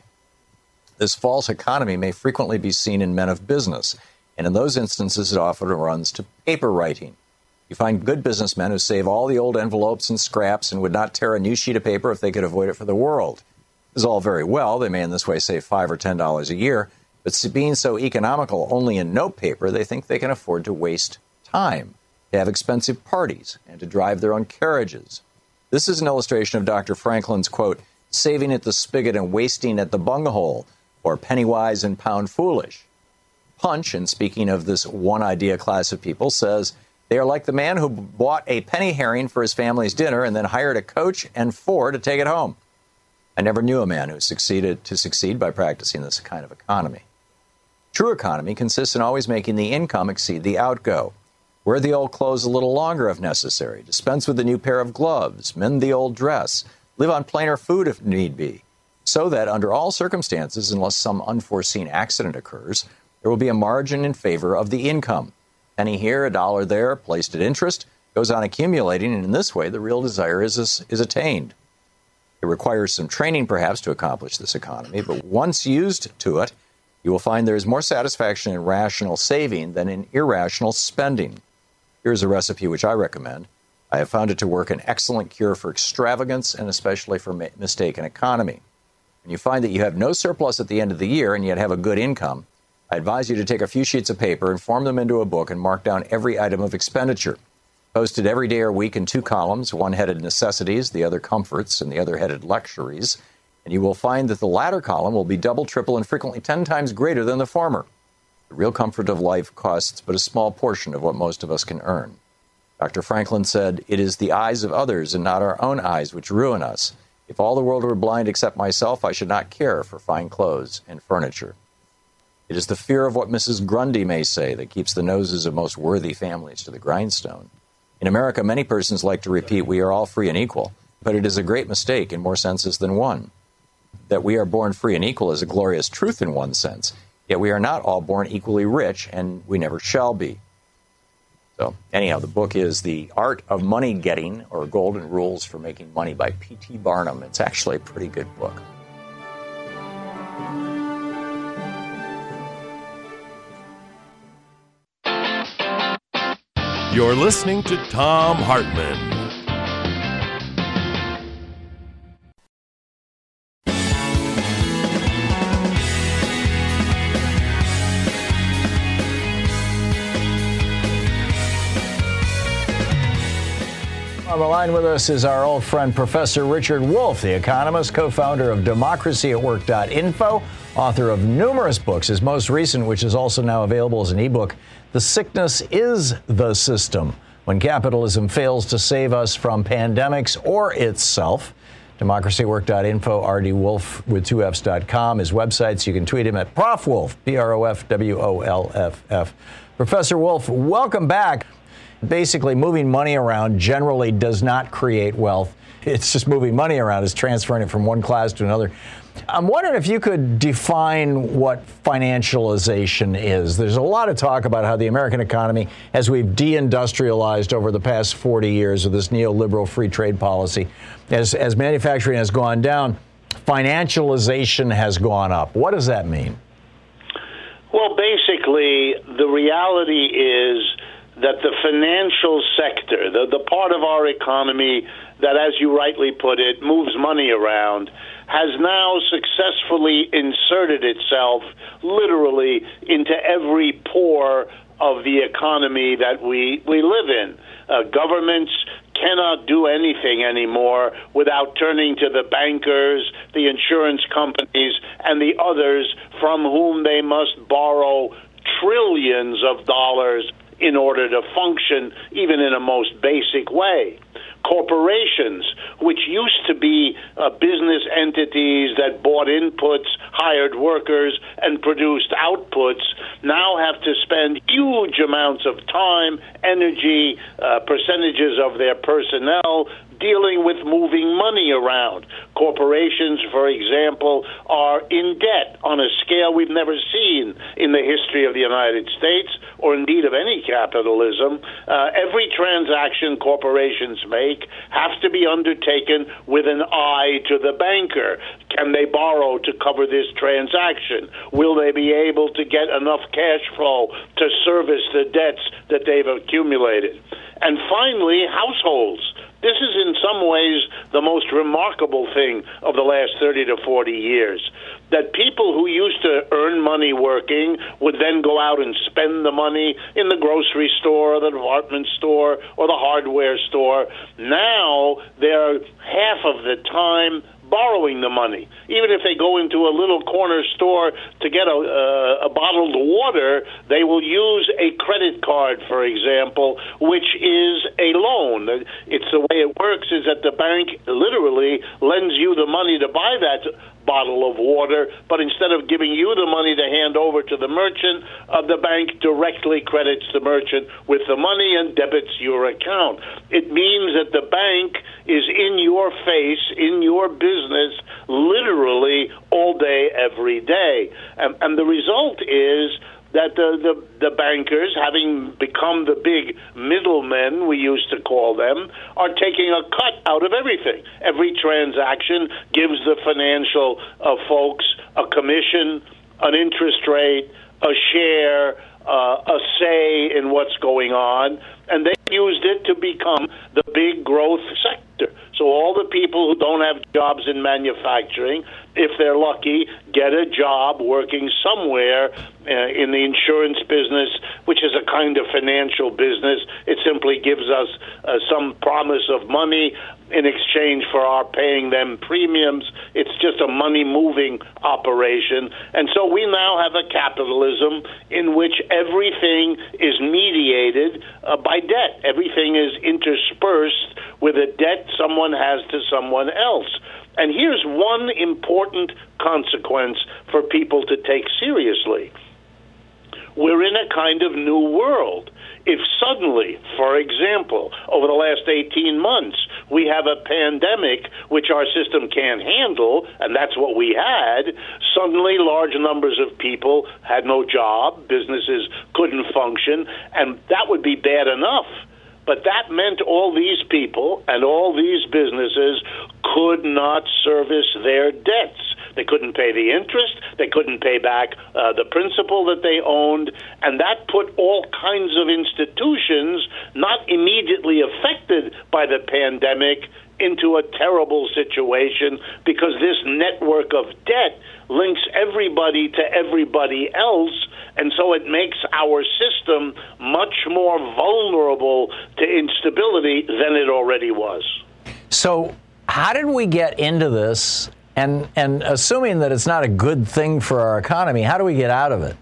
This false economy may frequently be seen in men of business, and in those instances it often runs to paper writing. You find good businessmen who save all the old envelopes and scraps and would not tear a new sheet of paper if they could avoid it for the world. This is all very well. They may in this way save five or ten dollars a year, but being so economical only in note paper, they think they can afford to waste time, to have expensive parties, and to drive their own carriages. This is an illustration of Doctor Franklin's, quote, saving at the spigot and wasting at the bunghole, or penny wise and pound foolish. Punch, and speaking of this one-idea class of people, says they are like the man who bought a penny herring for his family's dinner and then hired a coach and four to take it home. I never knew a man who succeeded to succeed by practicing this kind of economy. True economy consists in always making the income exceed the outgo. Wear the old clothes a little longer if necessary. Dispense with the new pair of gloves. Mend the old dress. Live on plainer food if need be. So that under all circumstances, unless some unforeseen accident occurs, there will be a margin in favor of the income. Penny here, a dollar there, placed at interest, goes on accumulating, and in this way the real desire is, is attained. It requires some training perhaps to accomplish this economy, but once used to it, you will find there is more satisfaction in rational saving than in irrational spending. Here's a recipe which I recommend. I have found it to work an excellent cure for extravagance and especially for ma- mistaken economy. When you find that you have no surplus at the end of the year and yet have a good income, I advise you to take a few sheets of paper and form them into a book and mark down every item of expenditure. Posted every day or week in two columns, one headed necessities, the other comforts, and the other headed luxuries. And you will find that the latter column will be double, triple, and frequently ten times greater than the former. The real comfort of life costs but a small portion of what most of us can earn. Doctor Franklin said, it is the eyes of others and not our own eyes which ruin us. If all the world were blind except myself, I should not care for fine clothes and furniture. It is the fear of what Missus Grundy may say that keeps the noses of most worthy families to the grindstone. In America, many persons like to repeat, we are all free and equal, but it is a great mistake in more senses than one. That we are born free and equal is a glorious truth in one sense, yet we are not all born equally rich, and we never shall be. So, anyhow, the book is The Art of Money Getting, or Golden Rules for Making Money by P T Barnum. It's actually a pretty good book. You're listening to Thom Hartmann. On the line with us is our old friend, Professor Richard Wolff, the economist, co-founder of democracy at work dot info, author of numerous books. His most recent, which is also now available as an ebook, The Sickness is the System, When Capitalism Fails to Save Us from Pandemics or Itself. democracy at work dot info, R D Wolff with two F's dot com, his websites. You can tweet him at Prof Wolff, P R O F W O L F F. Professor Wolff, welcome back. Basically, moving money around generally does not create wealth. it's just moving money around. It's transferring it from one class to another. I'm wondering if you could define what financialization is. There's a lot of talk about how the American economy, as we've deindustrialized over the past forty years of this neoliberal free trade policy, as, as manufacturing has gone down, financialization has gone up. What does that mean? Well, basically, the reality is that the financial sector, the, the part of our economy that, as you rightly put it, moves money around, has now successfully inserted itself literally into every pore of the economy that we, we live in. Uh, governments cannot do anything anymore without turning to the bankers, the insurance companies, and the others from whom they must borrow trillions of dollars in order to function, even in a most basic way. Corporations, which used to be uh, business entities that bought inputs, hired workers, and produced outputs, now have to spend huge amounts of time, energy, uh, percentages of their personnel dealing with moving money around. Corporations, for example, are in debt on a scale we've never seen in the history of the United States, or indeed of any capitalism. Uh, every transaction corporations make has to be undertaken with an eye to the banker. Can they borrow to cover this transaction? Will they be able to get enough cash flow to service the debts that they've accumulated? And finally, households. This is in some ways the most remarkable thing of the last thirty to forty years, that people who used to earn money working would then go out and spend the money in the grocery store or the department store or the hardware store. Now they're half of the time borrowing the money. Even if they go into a little corner store to get a, uh, a bottled water, they will use a credit card, for example, which is a loan. It's the way it works is that the bank literally lends you the money to buy that bottle of water, but instead of giving you the money to hand over to the merchant, uh, the bank directly credits the merchant with the money and debits your account. It means that the bank is in your face, in your business, literally all day, every day. And, and the result is that the, the, the bankers, having become the big middlemen, we used to call them, are taking a cut out of everything. Every transaction gives the financial uh, folks a commission, an interest rate, a share, uh, a say in what's going on, and they used it to become the big growth sector. So all the people who don't have jobs in manufacturing, if they're lucky, get a job working somewhere uh, in the insurance business, which is a kind of financial business. It simply gives us uh, some promise of money in exchange for our paying them premiums. It's just a money-moving operation. And so we now have a capitalism in which everything is mediated uh, by debt. Everything is interspersed with a debt someone has to someone else. And here's one important consequence for people to take seriously. We're in a kind of new world. If suddenly, for example, over the last eighteen months, we have a pandemic which our system can't handle, and that's what we had, suddenly large numbers of people had no job, businesses couldn't function, and that would be bad enough. But that meant all these people and all these businesses could not service their debts. They couldn't pay the interest. They couldn't pay back uh, the principal that they owned. And that put all kinds of institutions not immediately affected by the pandemic into a terrible situation, because this network of debt links everybody to everybody else, and so it makes our system much more vulnerable to instability than it already was. So how did we get into this? And, and assuming that it's not a good thing for our economy, how do we get out of it?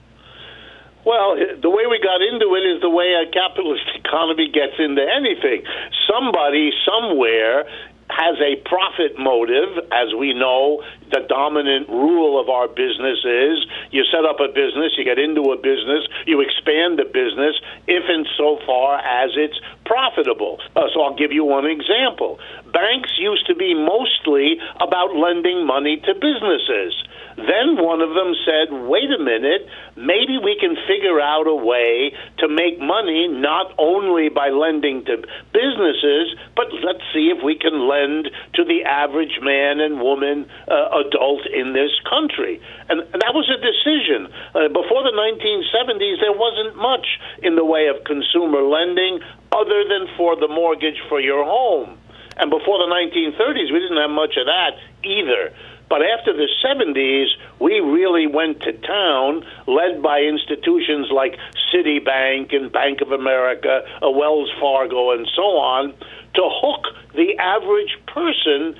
Well, the way we got into it is the way a capitalist economy gets into anything. Somebody somewhere has a profit motive. As we know, the dominant rule of our business is You set up a business, you get into a business, you expand the business, if and so far as it's profitable. Uh, so I'll give you one example. Banks used to be mostly about lending money to businesses. Then one of them said, wait a minute, maybe we can figure out a way to make money not only by lending to businesses, but let's see if we can lend to the average man and woman, uh, adult in this country. And, and that was a decision. Uh, before the nineteen seventies, there wasn't much in the way of consumer lending other than for the mortgage for your home. And before the nineteen thirties, we didn't have much of that either. But after the seventies, we really went to town, led by institutions like Citibank and Bank of America, uh, Wells Fargo, and so on, to hook the average person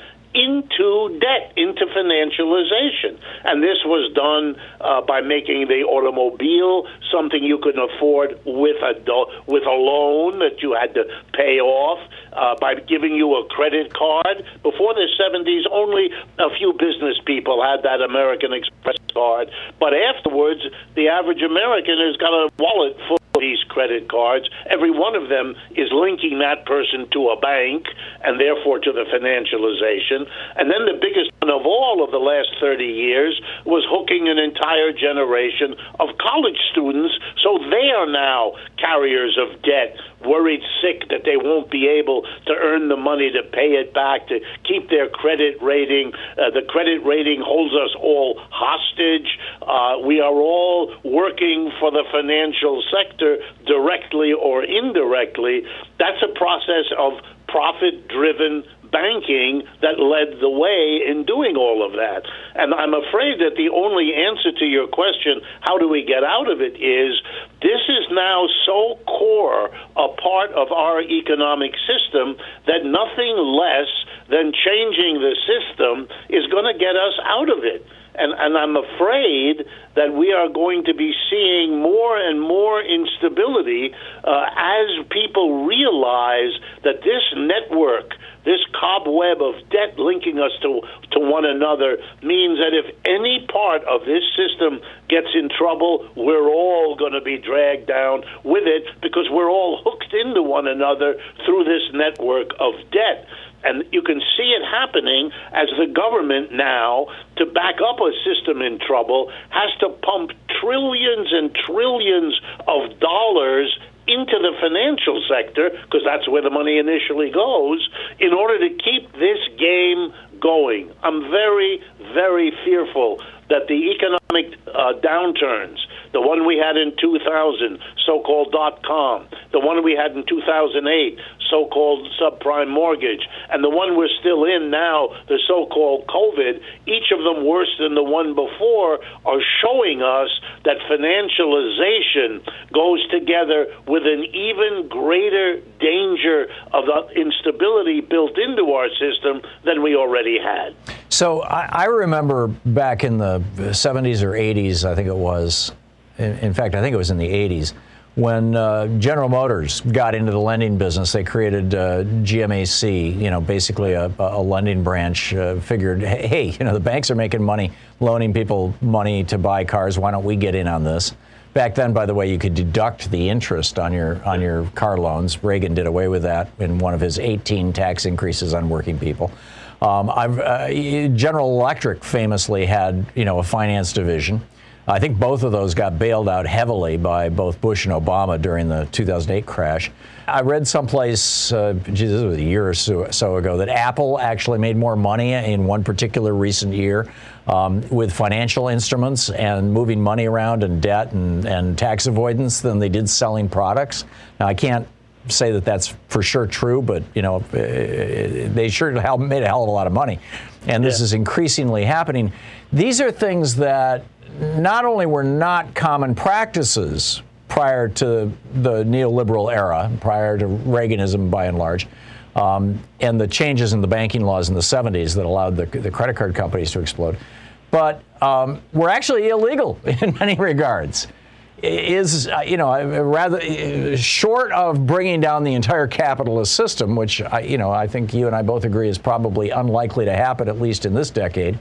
into debt, into financialization. And this was done uh, by making the automobile something you could afford with a, do- with a loan that you had to pay off, uh, by giving you a credit card. Before the seventies, only a few business people had that American Express card. But afterwards, the average American has got a wallet full of these credit cards. Every one of them is linking that person to a bank and therefore to the financialization. And then the biggest one of all of the last thirty years was hooking an entire generation of college students, so they are now carriers of debt, worried sick that they won't be able to earn the money to pay it back, to keep their credit rating. Uh, the credit rating holds us all hostage. Uh, we are all working for the financial sector directly or indirectly. That's a process of profit-driven banking that led the way in doing all of that. And I'm afraid that the only answer to your question, how do we get out of it, is this is now so core a part of our economic system that nothing less than changing the system is going to get us out of it. And, and I'm afraid that we are going to be seeing more and more instability uh, as people realize that this network, this cobweb of debt linking us to, to one another, means that if any part of this system gets in trouble, we're all going to be dragged down with it because we're all hooked into one another through this network of debt. And you can see it happening as the government now, to back up a system in trouble, has to pump trillions and trillions of dollars into the financial sector, because that's where the money initially goes, in order to keep this game going. I'm very, very fearful that the economic uh, downturns, the one we had in two thousand, so-called dot-com, the one we had in two thousand eight, so-called subprime mortgage, and the one we're still in now, the so-called COVID, each of them worse than the one before, are showing us that financialization goes together with an even greater danger of instability built into our system than we already had. So I, I remember back in the seventies or eighties, I think it was, in, in fact, I think it was in the eighties, when uh, General Motors got into the lending business. They created uh, G M A C, you know, basically a, a lending branch, uh, figured, hey, you know, the banks are making money, loaning people money to buy cars. Why don't we get in on this? Back then, by the way, you could deduct the interest on your on your car loans. Reagan did away with that in one of his eighteen tax increases on working people. Um, I've, uh, General Electric famously had, you know, a finance division. I think both of those got bailed out heavily by both Bush and Obama during the two thousand eight crash. I read someplace, uh, geez, this was a year or so, so ago, that Apple actually made more money in one particular recent year um, with financial instruments and moving money around and debt and, and tax avoidance than they did selling products. Now, I can't say that that's for sure true, but, you know, they sure made a hell of a lot of money. And this yeah. is increasingly happening. These are things that not only were not common practices prior to the neoliberal era, prior to Reaganism by and large, um, and the changes in the banking laws in the seventies that allowed the, the credit card companies to explode, but um, were actually illegal in many regards. Is, uh, you know, rather uh, short of bringing down the entire capitalist system, which, I, you know, I think you and I both agree is probably unlikely to happen, at least in this decade.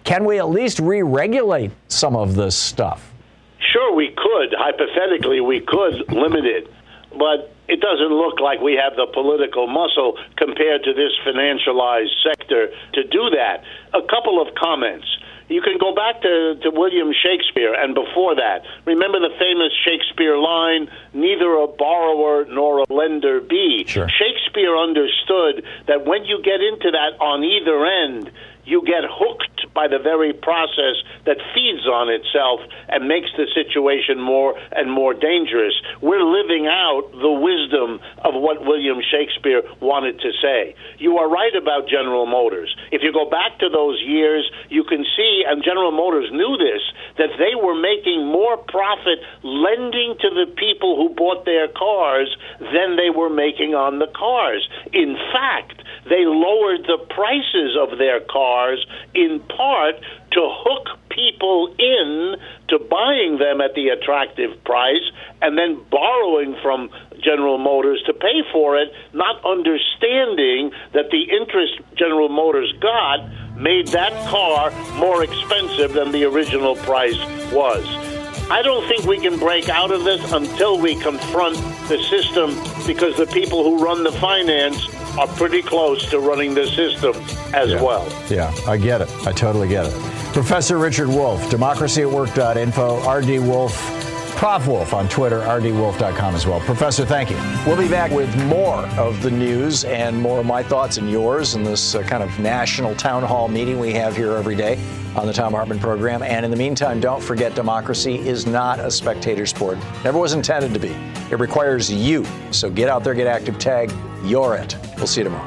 can we at least re-regulate some of this stuff? Sure, we could. Hypothetically, we could limit it. But it doesn't look like we have the political muscle compared to this financialized sector to do that. A couple of comments. You can go back to, to William Shakespeare and before that. Remember the famous Shakespeare line, neither a borrower nor a lender be. Sure. Shakespeare understood that when you get into that on either end, you get hooked by the very process that feeds on itself and makes the situation more and more dangerous. We're living out the wisdom of what William Shakespeare wanted to say. You are right about General Motors. If you go back to those years, you can see, and General Motors knew this, that they were making more profit lending to the people who bought their cars than they were making on the cars. In fact, they lowered the prices of their cars in part to hook people in to buying them at the attractive price and then borrowing from General Motors to pay for it, not understanding that the interest General Motors got made that car more expensive than the original price was. I don't think we can break out of this until we confront the system, because the people who run the finance are pretty close to running the system as yeah. well. Yeah, I get it. I totally get it. Professor Richard Wolff, democracy at work dot info, R D Wolff, Prof Wolf on Twitter, R D wolf dot com as well. Professor, thank you. We'll be back with more of the news and more of my thoughts and yours in this uh, kind of national town hall meeting we have here every day on the Thom Hartmann program. And in the meantime, don't forget, democracy is not a spectator sport. Never was intended to be. It requires you. So get out there, get active, tag, you're it. We'll see you tomorrow.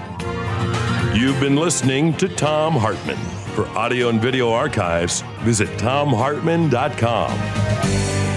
You've been listening to Thom Hartmann. For audio and video archives, visit thom hartmann dot com.